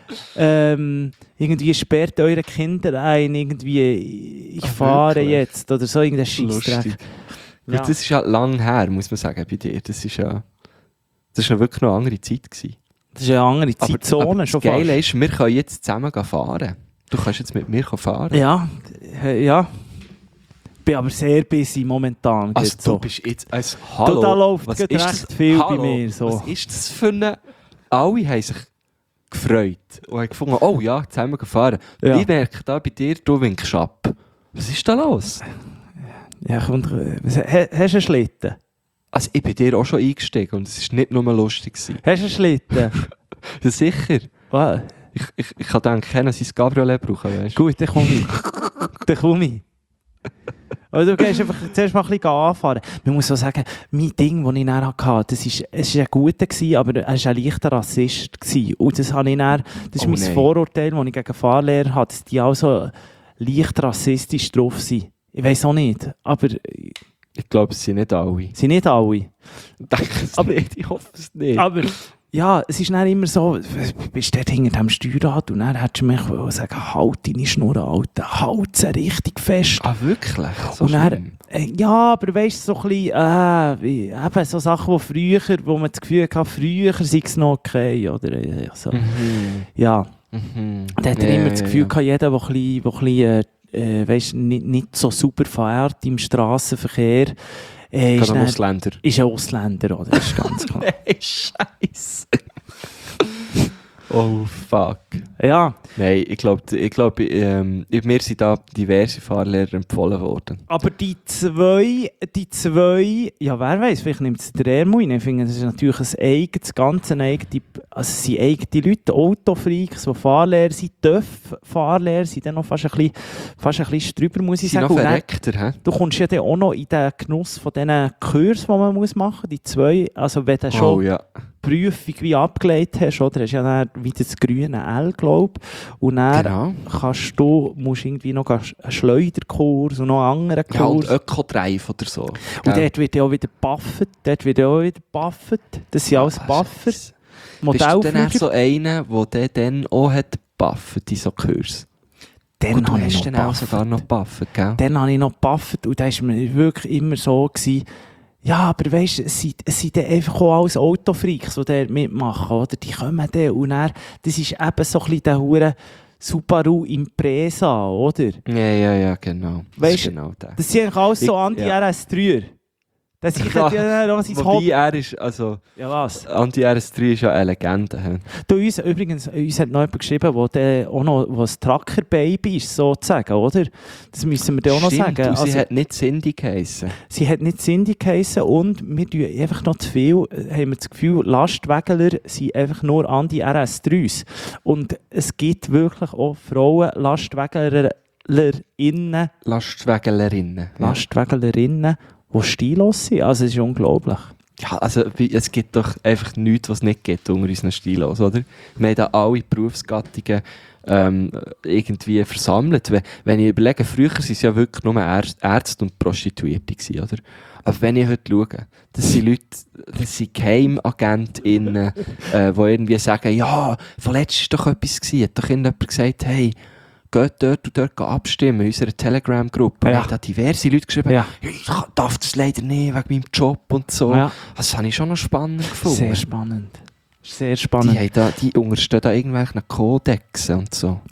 irgendwie sperrt eure Kinder ein, irgendwie, ich fahre wirklich? jetzt, oder so irgendein Scheissdreck. Lustig. Ja. Das ist ja lang her, muss man sagen, bei dir. Das ist ja wirklich noch eine andere Zeit gewesen. Das ist eine andere Zeitzone aber schon das Geile fast. ist, wir können jetzt zusammen fahren. Du kannst jetzt mit mir fahren. Ja, ja. Ich bin aber sehr busy momentan. Also geht du so. bist jetzt als Hallo. Da läuft was gerade ist recht das? viel Hallo, bei mir. So. Was ist das für eine... Alle haben sich gefreut und haben gefunden, oh ja, zusammen gefahren. Ja. Ich merke da bei dir, du winkst ab. Was ist da los? Ja, hast du einen Schlitten? Also ich bin dir auch schon eingestiegen und es war nicht nur lustig gewesen. Hast du einen Schlitten? Ja, sicher. Was? Ich kann dann kennen, sein Cabriolet brauchen, weißt du? Gut, dann komme ich. Dann komme ich. Aber du gehst einfach zuerst mal ein bisschen anfahren. Man muss auch sagen, mein Ding, das ich dann hatte, es war ein guter, aber er war ein leichter Rassist. Und das habe ich dann, das ist Oh mein nein. Vorurteil, das ich gegen Fahrlehrer habe, dass die auch so leicht rassistisch drauf sind. Ich weiss auch nicht, aber Ich glaube, es sind nicht alle. sind nicht alle. Ich denke es Aber- nicht, ich hoffe es nicht. Aber ja, es ist dann immer so, du bist dort hinter dem Steuerrad und dann hättest du mir sagen, halt deine Schnur, Alter, halt sie richtig fest. Ah, wirklich? So Und dann, schlimm? ja, aber weißt du, so ein bisschen, eben so Sachen, wo man das Gefühl hatte, früher sei es noch okay, oder so. Ja, Mhm. da hat er immer das Gefühl gehabt, jeder, der ein bisschen weisst, nicht so super fährt im Strassenverkehr, ist, Gerade ein dann, Ausländer. ist ein Ausländer, oder? Das ist ganz klar. Nein, Scheiße. Oh, fuck. Ja, Nein, ich glaube, mir sind da diverse Fahrlehrer empfohlen worden. aber die zwei, ja, wer weiß, vielleicht nimmt es der Ermo rein. Ich finde, das ist natürlich ganz eigene, also es sind eigene Leute, Autofreaks, die Fahrlehrer sind, Fahrlehrer sind dann noch fast ein bisschen drüber, muss ich Sie sind sagen. noch Und dann, verreckter, hä? du kommst ja dann auch noch in den Genuss von diesen Kursen, die man machen muss, die zwei, also wenn du Oh schon ja. die Prüfung wie abgelegt hast, oder, hast du ja dann wieder das grüne L, glaube ich, und dann Genau. musst irgendwie noch einen Schleuderkurs und noch einen anderen Ja, und Kurs. Öko-Drive oder so. Und dort wird ja auch wieder buffet. Das sind alles Buffer. Bist du dann auch Modellflüger. so einer, der dann auch hat buffet in so Kurs? Dann du habe ich hast noch dann auch gebufft. sogar noch gebufft, gell? Dann habe ich noch gebufft und da war mir wirklich immer so gewesen, ja, aber weisst du, es sind dann einfach auch alles Autofreaks, die da mitmachen, oder? Die kommen dann und dann, das ist eben so ein bisschen der hure Subaru Impreza, oder? Ja, genau. Das Weisst ist du, genau der. Das sind eigentlich alles so Anti-RS3er. Das ist ja noch sein Wobei Hobby. er ist, also, Ja, was? Anti-RS3 ist ja eine Legende. He? Du, uns hat noch jemand geschrieben, der auch noch was Trucker-Baby ist, sozusagen, oder? Das müssen wir dir auch noch Stimmt, sagen. und sie Also, hat nicht Cindy geheissen. sie hat nicht Cindy geheissen und wir tun einfach noch zu viel, haben wir das Gefühl, Lastwageler sind einfach nur Anti-RS3s. Und es gibt wirklich auch Frauen-Lastwagelerinnen, Lastwagelerinnen. Ja. Lastwagelerinnen, die stillos sind. Also es ist unglaublich. Ja, also es gibt doch einfach nichts, was es nicht gibt unter unseren Stilos, oder? Wir haben da alle Berufsgattungen irgendwie versammelt. Wenn ich überlege, früher waren es ja wirklich nur Ärzte und Prostituierte gewesen, oder? Aber wenn ich heute schaue, das sind Leute, das sind GeheimagentInnen, die irgendwie sagen, ja, vorletzt war doch etwas gewesen, hat doch irgendjemand gesagt, hey, geht dort und dort abstimmen in unserer Telegram-Gruppe. Ja. Und da diverse Leute geschrieben, Ja. ich darf das leider nicht wegen meinem Job und so. Ja. Das habe ich schon noch spannend gefunden. Sehr spannend. Sehr spannend. Die unterstehen da irgendwelchen Kodexen und so.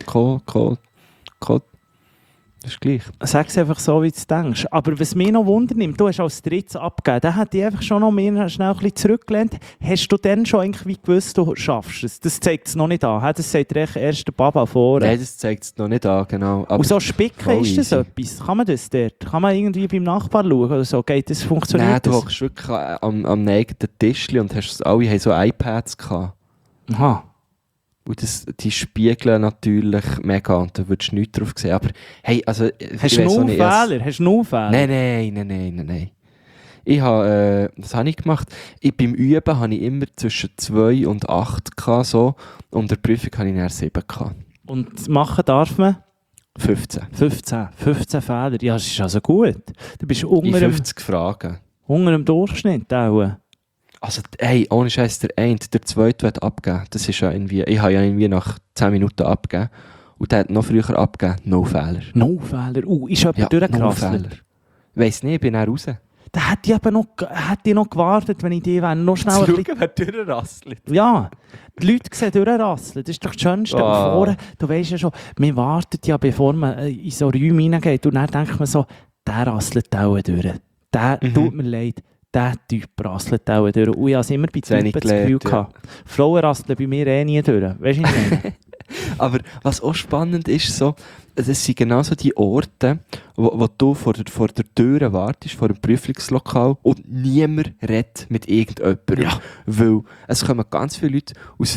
Das ist gleich. Sag es einfach so, wie du denkst. Aber was mich noch wundernimmt, du hast als Drittes abgegeben, da hat ich einfach schon noch mehr schnell ein bisschen zurückgelehnt. Hast du dann schon eigentlich wie gewusst, du schaffst es? Das zeigt es noch nicht an. Das sagt dir erst der Baba vor. Nein, das zeigt es noch nicht an, genau. Aber und so Spicken, voll ist das easy. etwas? Kann man das dort? Kann man irgendwie beim Nachbar schauen oder so? Geht das, funktioniert Nein, du das? hockst wirklich am eigenen Tischli und hast, alle haben so iPads gehabt. Aha. Und die spiegeln natürlich mega und da würdest du nichts drauf sehen. Aber hey, also... Hast du nur Fehler? Hast du nur Fehler? Nein. Ich habe, was habe ich gemacht? Beim Üben hatte ich immer zwischen 2 und 8 gehabt, so. Und der Prüfung hatte ich dann 7 gehabt. Und machen darf man? 15. 15 Fehler. Ja, das ist also gut. Du bist In unter 50 Fragen. dem Durchschnitt auch. Also, hey, ohne Scheiß, der zweite wird abgeben. Das ist ja irgendwie, ich habe ja irgendwie nach 10 Minuten abgegeben. Und der hat noch früher abgegeben. No Fehler. No Fehler. Ist jemand Ja, no durchgerasselt? Fehler. Weiss nicht, ich bin dann raus. Da hätte ich eben noch gewartet, wenn ich die wäre. Noch schnell ein bisschen... wer durchrasselt. Ja, die Leute sehen durchrasseln. Das ist doch das Schönste. Und vorher, du weisst ja schon, man wartet ja, bevor man in so Räume hineingeht. Und dann denkt man so, der rasselt auch durch. Der tut mir leid. Der Typ rasselt auch durch. Und ich habe immer bei Typen das Gefühl gehabt. Frauen rasseln bei mir nie durch. Weißt du, was ich meine? Aber was auch spannend ist, so, das sind genauso die Orte, wo du vor der Tür wartest, vor dem Prüfungslokal und niemand redet mit irgendjemandem. Ja. Weil es kommen ganz viele Leute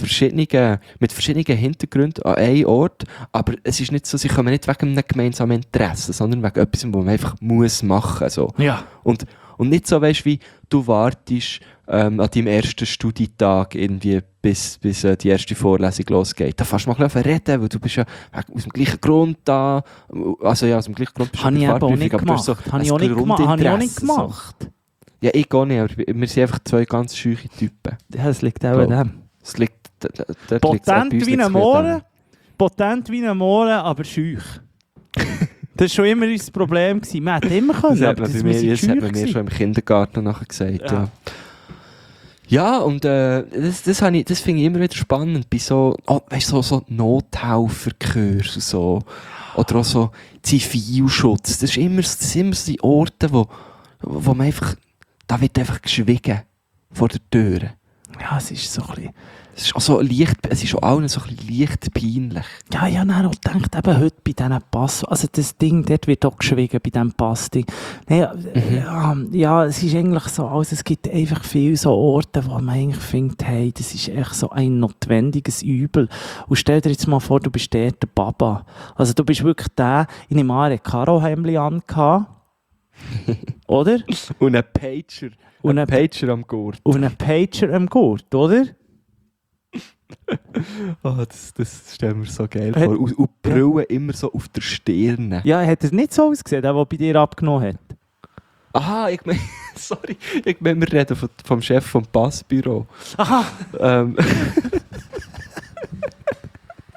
mit verschiedenen Hintergründen an einen Ort, aber es ist nicht so, sie kommen nicht wegen einem gemeinsamen Interesse, sondern wegen etwas, was man einfach muss machen. So. Ja. Und nicht so, weißt, wie du wartest an deinem ersten Studietag irgendwie, bis die erste Vorlesung losgeht. Da fährst du mal ein bisschen reden, weil du bist ja aus dem gleichen Grund da. Also ja, aus dem gleichen Grund bist du Habe ich bei der eben auch nicht Fahrprüfung, aber du hast gemacht. so Habe ein ich auch nicht Grundinteresse, gemacht. So. Ja, ich gar nicht, aber wir sind einfach zwei ganz scheuche Typen. Ja, das liegt auch an dem. Es liegt, Potent wie ein Mohren, aber scheuch. Das war schon immer unser Problem. Man hätte immer können, Das hat aber man mir schon im Kindergarten nachher gesagt. Ja. Ja, und das finde ich immer wieder spannend bei so, so Nothelferkursen und so. Oder auch so Zivilschutz. Das sind immer so die Orte, wo man einfach, da wird einfach geschwiegen vor der Tür. Ja, es ist so ein bisschen... Es ist auch so es ist auch allen so ein bisschen leicht peinlich. Ja, ich habe auch gedacht, eben heute bei diesen Pass, also das Ding, dort wird auch geschwiegen bei diesem Passding. Ja, es ist eigentlich so, also es gibt einfach viele so Orte, wo man eigentlich findet, hey, das ist echt so ein notwendiges Übel. Und stell dir jetzt mal vor, du bist der Baba. Also du bist wirklich der, ich nehme an, ein Karo-Hemdli angehabt. Oder? Und ein Pager. Und ein Pager am Gurt. Und ein Pager am Gurt, oder? Oh, das stellen wir so geil vor. Und die Brille immer so auf der Stirn. Ja, hat er nicht so ausgesehen, der bei dir abgenommen hat? Aha, sorry. Wir reden vom Chef vom Passbüro. Aha!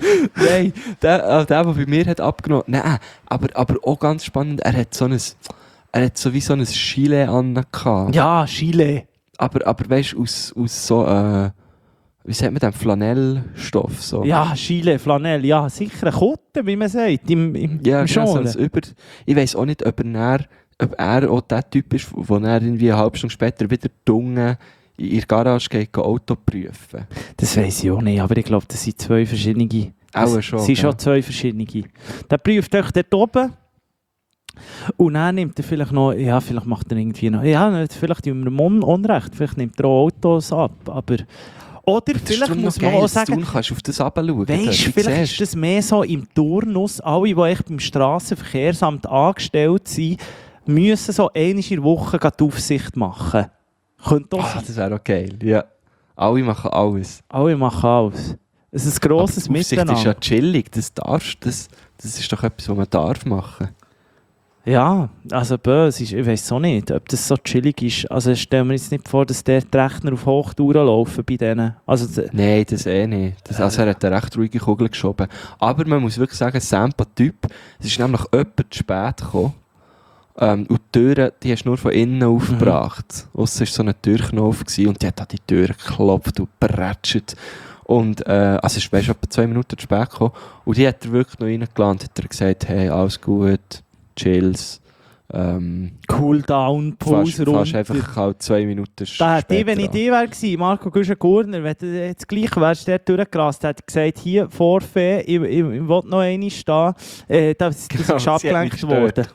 Nein, der bei mir hat abgenommen. Nein, aber auch ganz spannend, er hat so wie so ein Gilet angehabt. Ja, Chile. Aber weißt du, aus so, wie sagt man denn, Flanellstoff, so. Ja, Chile, Flanell, ja, sicher eine Kutte, wie man sagt, im Ja, genau, so Genre. ich weiss auch nicht, ob er auch der Typ ist, der dann irgendwie eine halbe Stunde später wieder dunge in ihre Garage geht, Auto prüfen. Das weiss ich auch nicht, aber ich glaube, das sind zwei verschiedene. Auch schon, Das sind gell? schon zwei verschiedene. Der prüft euch dort oben und dann nimmt er vielleicht noch, ja, vielleicht macht er irgendwie noch, ja, vielleicht tun wir ihm Unrecht, vielleicht nimmt er auch Autos ab, aber... Oder vielleicht muss man auch sagen, du kannst auf das runterschauen. weisst, vielleicht ist das mehr so im Turnus, alle, die echt beim Strassenverkehrsamt angestellt sind, müssen so einmal in der Woche die Aufsicht machen. Könnte auch sein. Das wäre auch geil, ja. Alle machen alles. Alle machen alles. Es ist ein grosses Aber die Aufsicht Miteinander. ist ja chillig, das ist doch etwas, was man darf machen. Ja, also böse ist, ich weiß auch nicht, ob das so chillig ist. Also stellen wir jetzt nicht vor, dass der die Rechner auf Hochtouren laufen bei denen. Also, Nein, das nicht. Also er hat eine recht ruhige Kugel geschoben. Aber man muss wirklich sagen, Sampa-Typ, es ist nämlich jemand zu spät gekommen. Und die Türen, die hast du nur von innen aufgebracht. Ausser war so ein Türknopf gewesen, und die hat an die Tür geklopft und bretscht. Und also es ist etwa 2 Minuten zu spät gekommen. Und die hat er wirklich noch reingeladen, hat er gesagt, hey, alles gut, chills. Cooldown, Pause Fast runter. einfach halt 2 Minuten Da später. hätte ich, wenn ich die wäre gewesen, Marco Güschen-Gurner, wenn du jetzt gleich wärst, der durchgerast, hätte ich gesagt, hier, Vorfee, ich will noch einmal stehen. Das ist Genau, sie hat mich abgelenkt gestört. worden.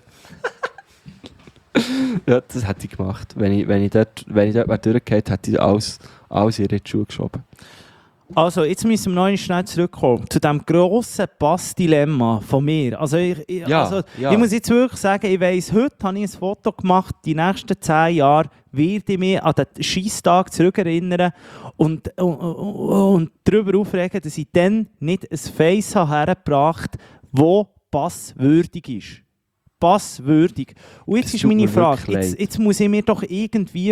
Ja, das hätte ich gemacht. Wenn ich dort mal durchgehe, hätte ich alles in ihre Schuhe geschoben. Also, jetzt müssen wir noch schnell zurückkommen zu diesem grossen Passdilemma von mir. Also, ich muss jetzt wirklich sagen, ich weiss, heute habe ich ein Foto gemacht, die nächsten 10 Jahre werde ich mich an den Scheisstag zurückerinnern und darüber aufregen, dass ich dann nicht ein Face hergebracht habe, das passwürdig ist. Passwürdig. Und jetzt Es ist tut meine mir Frage, wirklich leid. jetzt muss ich mir doch irgendwie,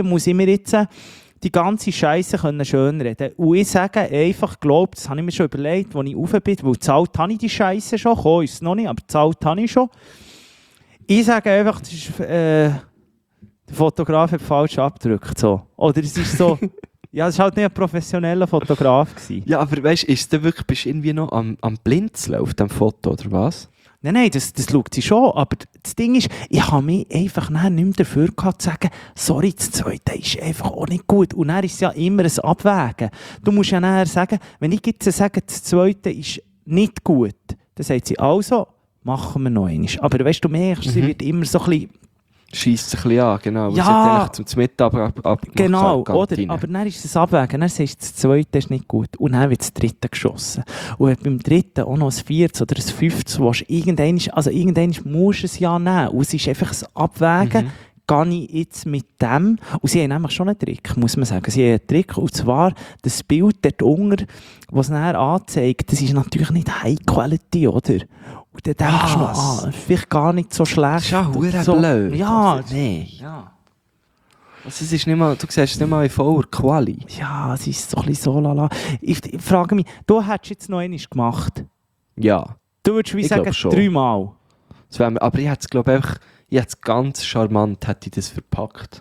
die ganze Scheiße schönreden. Und ich sage einfach, glaube, das habe ich mir schon überlegt, als ich rauf bin, weil zahlt habe ich die Scheiße schon, gekommen ist es noch nicht, aber zahlt habe ich schon. Ich sage einfach, das ist, der Fotograf hat falsch abgedrückt. So. Oder es ist so, ja, es war halt nicht ein professioneller Fotograf gewesen. Ja, aber weißt du, bist du irgendwie noch am Blinzeln auf dem Foto, oder was? Nein, das schaut sie schon, aber das Ding ist, ich habe mich einfach nicht mehr dafür gehabt, zu sagen, sorry, das Zweite ist einfach auch nicht gut. Und dann ist es ja immer ein Abwägen. Du musst ja nachher sagen, wenn ich jetzt sage, das Zweite ist nicht gut, dann sagt sie, also, machen wir noch einmal. Aber weißt du, merkst, sie wird immer so ein bisschen... Scheisst sich ein bisschen an, genau. Ja. Was hat eigentlich zum Mittag abgemacht? Genau, oder? Kantine. Aber dann ist es Abwägen. Dann sagst du, das Zweite ist nicht gut. Und dann wird das Dritte geschossen. Und wenn beim Dritten auch noch ein Viertes oder ein Fünftes willst, irgendwann musst du es ja nehmen. Und es ist einfach ein Abwägen. Gehe ich jetzt mit dem? Und sie haben nämlich schon einen Trick, muss man sagen. Sie haben einen Trick, und zwar das Bild dort unten, das es nachher anzeigt, das ist natürlich nicht High Quality, oder? Und dann denkst du noch, vielleicht gar nicht so schlecht. Das ist ja verdammt so, blöd. Ja, Nein. ja. Also, es ist nicht mal, du siehst es nicht mal in voller Quali. Ja, es ist so ein bisschen so lala. Ich frage mich, du hättest jetzt noch einmal gemacht. Ja. Du würdest wie Ich sagen, glaub schon. 3-mal. Das wär, aber ich hätte es, glaube ich, ganz charmant hätte ich das verpackt.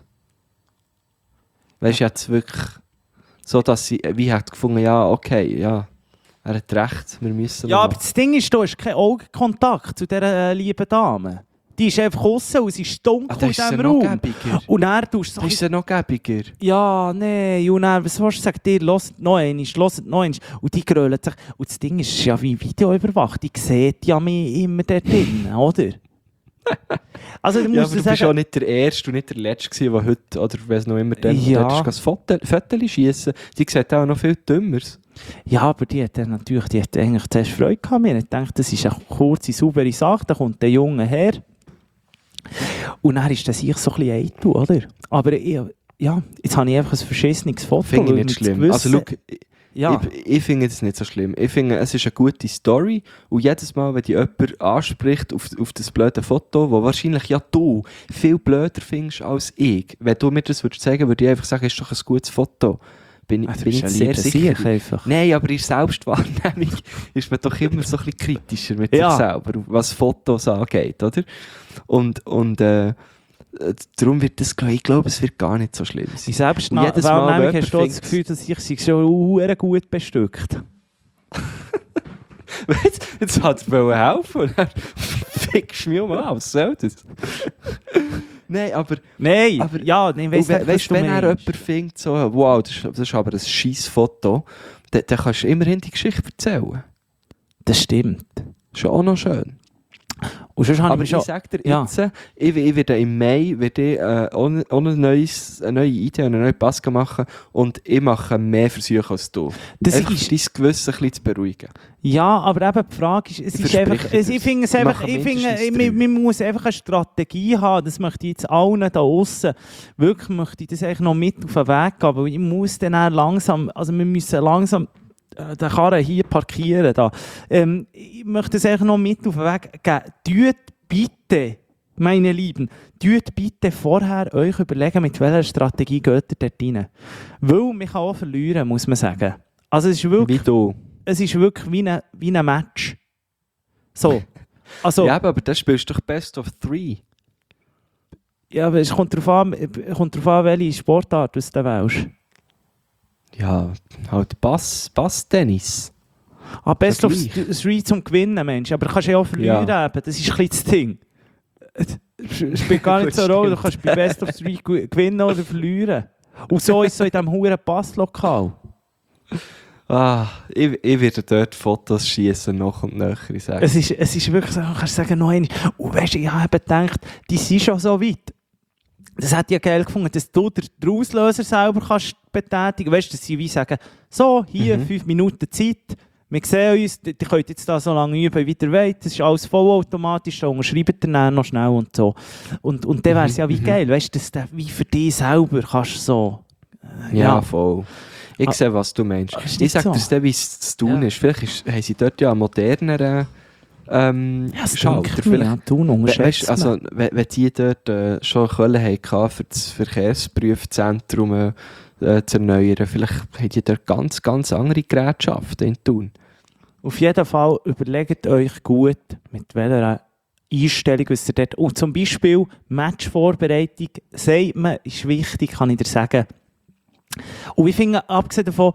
Weißt du, ich hätte es wirklich so, dass sie, wie hätte gefunden, ja, okay, ja, er hat recht, wir müssen Ja, noch. aber das Ding ist, du hast keinen Augenkontakt zu dieser lieben Dame. Die ist einfach raus und sie ist dunkel Da in ist sie diesem noch Raum. gäbiger. Und dann tust du Da ist sie noch gäbiger. ja, nein, und dann, was willst du sagen, dir, hört noch einmal. Und die grölen sich. Und das Ding ist ja wie Videoüberwacht, die sieht ja mich immer dort drin, oder? Also, du Ja, musst aber du sagen, bist auch nicht der Erste und nicht der Letzte gewesen, der heute, oder wer es noch immer dann, Ja. dort ist, Fotos schiessen. Die sieht auch noch viel dümmeres. ja, aber die hat eigentlich zuerst Freude gehabt. Ich dachte, das ist eine kurze, saubere Sache, da kommt der Junge her. Und dann ist das ich so ein bisschen eitel, oder? Aber ja, jetzt habe ich einfach ein verschissenes Foto. Finde ich weil nicht mit schlimm. Wissen- Also, schau, ja. ich finde es nicht so schlimm. Ich finde, es ist eine gute Story. Und jedes Mal, wenn dich jemand anspricht auf das blöde Foto, wo wahrscheinlich ja du viel blöder findest als ich, wenn du mir das würdest sagen, würde ich einfach sagen, ist doch ein gutes Foto. bin Du ich bist ein sehr lieber sicher. Sieg einfach. Nein, aber in der Selbstwahrnehmung ist man doch immer so ein bisschen kritischer mit Ja. sich selber, was Fotos angeht, oder? Und darum wird das, ich glaube, es wird gar nicht so schlimm In sein. Selbstwahrnehmung Und jedes Mal, wenn hast du das jemand Gefühl, dass ich sie schon sehr gut bestückt. Jetzt hat es mir helfen und dann fickst du mich an, was soll das? Nein, aber... Nein, Aber- ja, ich weiss nicht, was Weißt du wenn er meinst. jemand findet, so, wow, das ist aber ein scheiß Foto, dann kannst du immerhin die Geschichte erzählen. Das stimmt. Ist ja auch noch schön. Und sonst habe Aber ich ich mich schon... sage dir ja. jetzt, ich werde im Mai auch eine neue Idee, einen neuen Pass machen und ich mache mehr Versuche als du. Das Einfach ist, dein Gewissen ein bisschen zu beruhigen. ja, aber eben die Frage ist, es Ich ist einfach, verspreche dir ich finde es das. einfach, Ich mache ich finde, mindestens man muss einfach eine Strategie haben, das möchte ich jetzt allen da aussen, wirklich möchte ich das eigentlich noch mit auf den Weg geben, weil ich muss dann auch langsam, also wir müssen langsam den Karren hier parkieren. Da. Ich möchte es eigentlich noch mit auf den Weg geben. Tut bitte, meine Lieben, tut bitte vorher euch überlegen, mit welcher Strategie geht ihr dort rein. Weil man kann auch verlieren, muss man sagen. Also es ist wirklich, Wie du. es ist wirklich wie ein Match. So. Also, Ja, aber das spielst du doch Best of 3. ja, aber es kommt darauf an, welche Sportart du da wählst. Ja, halt Bass-Tennis. Best of Vergleich. 3 zum Gewinnen, Mensch. Aber du kannst ja auch verlieren. Ja. Eben. Das ist ein bisschen das Ding. Es spielt gar nicht so eine Rolle. Du kannst bei Best of 3 gewinnen oder verlieren. Und so ist es so in diesem huren Passlokal. Ich werde dort Fotos schießen noch und nöcher, ich sage. Es ist wirklich so, du kannst sagen, noch einmal. Und weißt du, ich habe gedacht, die sind schon so weit. Das hätte ich ja geil gefunden, dass du den Auslöser selber kannst betätigen. Weißt du, dass sie wie sagen, so, hier 5 Minuten Zeit, wir sehen uns, ihr könnt jetzt da so lange üben, wie ihr wollt, das ist alles vollautomatisch, da unterschreibt ihr dann noch schnell und so. Und dann wäre es ja wie geil, weißt du, dass du wie für dich selber kannst so... Ja, voll. Ich sehe, was du meinst. ist Ich nicht sage so. dir, wie es zu tun Ja. ist. Vielleicht haben sie dort ja einen moderneren Ja, es Schalter. denkt mir, ja, du unterschätzt Weißt, also, wenn die dort schon Köln hatten, für das Verkehrsprüfzentrum zu erneuern, vielleicht haben die dort ganz, ganz andere Gerätschaften in Thun. Auf jeden Fall überlegt euch gut, mit welcher Einstellung ihr dort... Und zum Beispiel Matchvorbereitung, sagt man, ist wichtig, kann ich dir sagen. Und ich finde, abgesehen davon,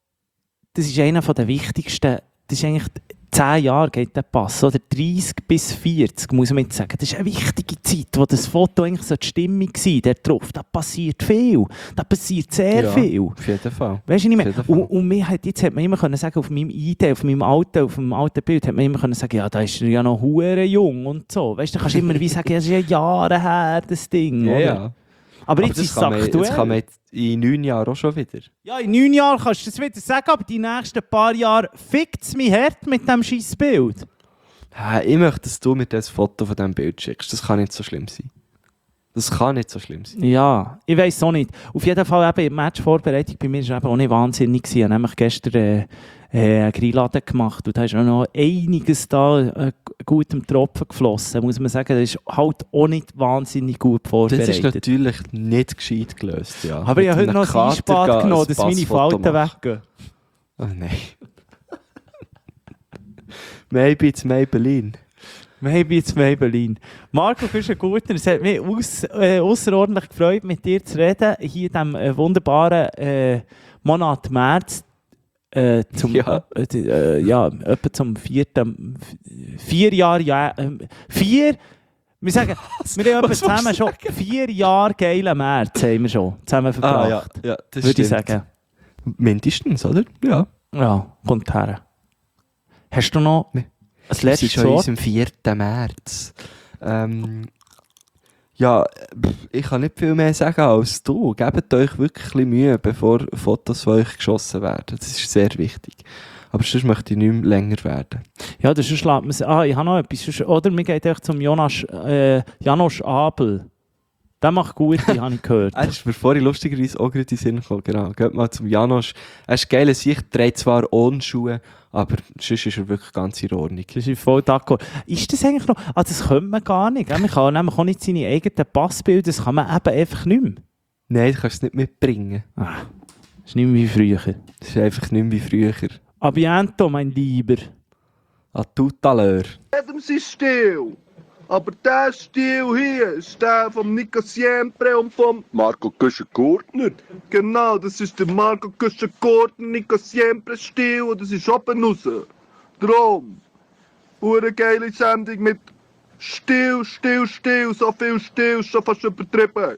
das ist einer der wichtigsten, das ist eigentlich 10 Jahre geht der Pass, oder 30 bis 40, muss man jetzt sagen. Das ist eine wichtige Zeit, wo das Foto eigentlich so die Stimmung war, der drauf. Da passiert viel, da passiert sehr viel. Auf jeden Fall. Weißt du nicht Auf mehr? jeden Fall. Und mir hat, jetzt hat man immer können sagen, auf meinem ID, auf dem alten Bild, hat man immer können sagen, ja, da ist er ja noch hure jung und so. Weißt du, da kannst du immer wie sagen, ja, das ist ja Jahre her, das Ding. Ja, oder? ja. Aber jetzt ist es aktuell. Das kann man jetzt in 9 Jahren auch schon wieder. Ja, in 9 Jahren kannst du das wieder sagen, aber die nächsten paar Jahre fickt es mich hart mit diesem scheiß Bild. Ich möchte, dass du mir das Foto von diesem Bild schickst. Das kann nicht so schlimm sein. Das kann nicht so schlimm sein. Ja, ich weiss auch nicht. Auf jeden Fall eben, die Matchvorbereitung bei mir war eben auch nicht wahnsinnig. Ich habe nämlich gestern einen Grillladen gemacht und da ist auch noch einiges da gut im Tropfen geflossen. Muss man sagen, das ist halt auch nicht wahnsinnig gut Das vorbereitet. ist natürlich nicht gescheit gelöst, ja. Aber ich habe Mit heute noch einem ein Eisbad Kater genommen, ein dass meine Passfoto Falten machen. weggehen. Oh nein. Maybe it's Maybelline. Maybe it's Maybelline. Marco, du bist ein guter. Es hat mich außerordentlich gefreut, mit dir zu reden. Hier in diesem wunderbaren Monat März. Etwa zum 4 Jahre. Wir sagen, wir haben etwa zusammen schon 4 Jahre geilen März haben wir schon zusammen verbracht. ja, das würde ich stimmt. sagen. Mindestens, oder? Ja. Ja, kommt her. Hast du noch Nee. ein Wir letztes sind schon in Wort? unserem 4. März. Ja, ich kann nicht viel mehr sagen als du. Gebt euch wirklich ein bisschen Mühe, bevor Fotos von euch geschossen werden. Das ist sehr wichtig. Aber sonst möchte ich nicht mehr länger werden. Ja, das ist ich habe noch etwas. Oder wir gehen echt zum Janosch Abel. Der macht gut, habe ich gehört. Er ist mir vorhin lustigerweise auch gerade in den Sinn gekommen. Genau. Geht mal zum Janosch. Er ist geil, er trägt zwar ohne Schuhe, aber sonst ist er wirklich ganz in Ordnung. Das ist voll d'accord. Ist das eigentlich noch... Also das könnte man gar nicht. Man kann nämlich auch nicht seine eigenen Passbilder, das kann man eben einfach nicht mehr. Nein, du kannst es nicht mitbringen. Ist nicht mehr wie früher. Das ist einfach nicht mehr wie früher. A biento, mein Lieber. A tout à l'heure. Jedem sein Stil. Aber der Stil hier ist der von Nico Siempre und von Marco Küschen-Gurtner. Genau, das ist der Marco Küschen-Gurtner, Nico Siempre Stil und das ist oben raus. Drum, eine geile Sendung mit Stil, so viel Stil, schon fast übertrieben.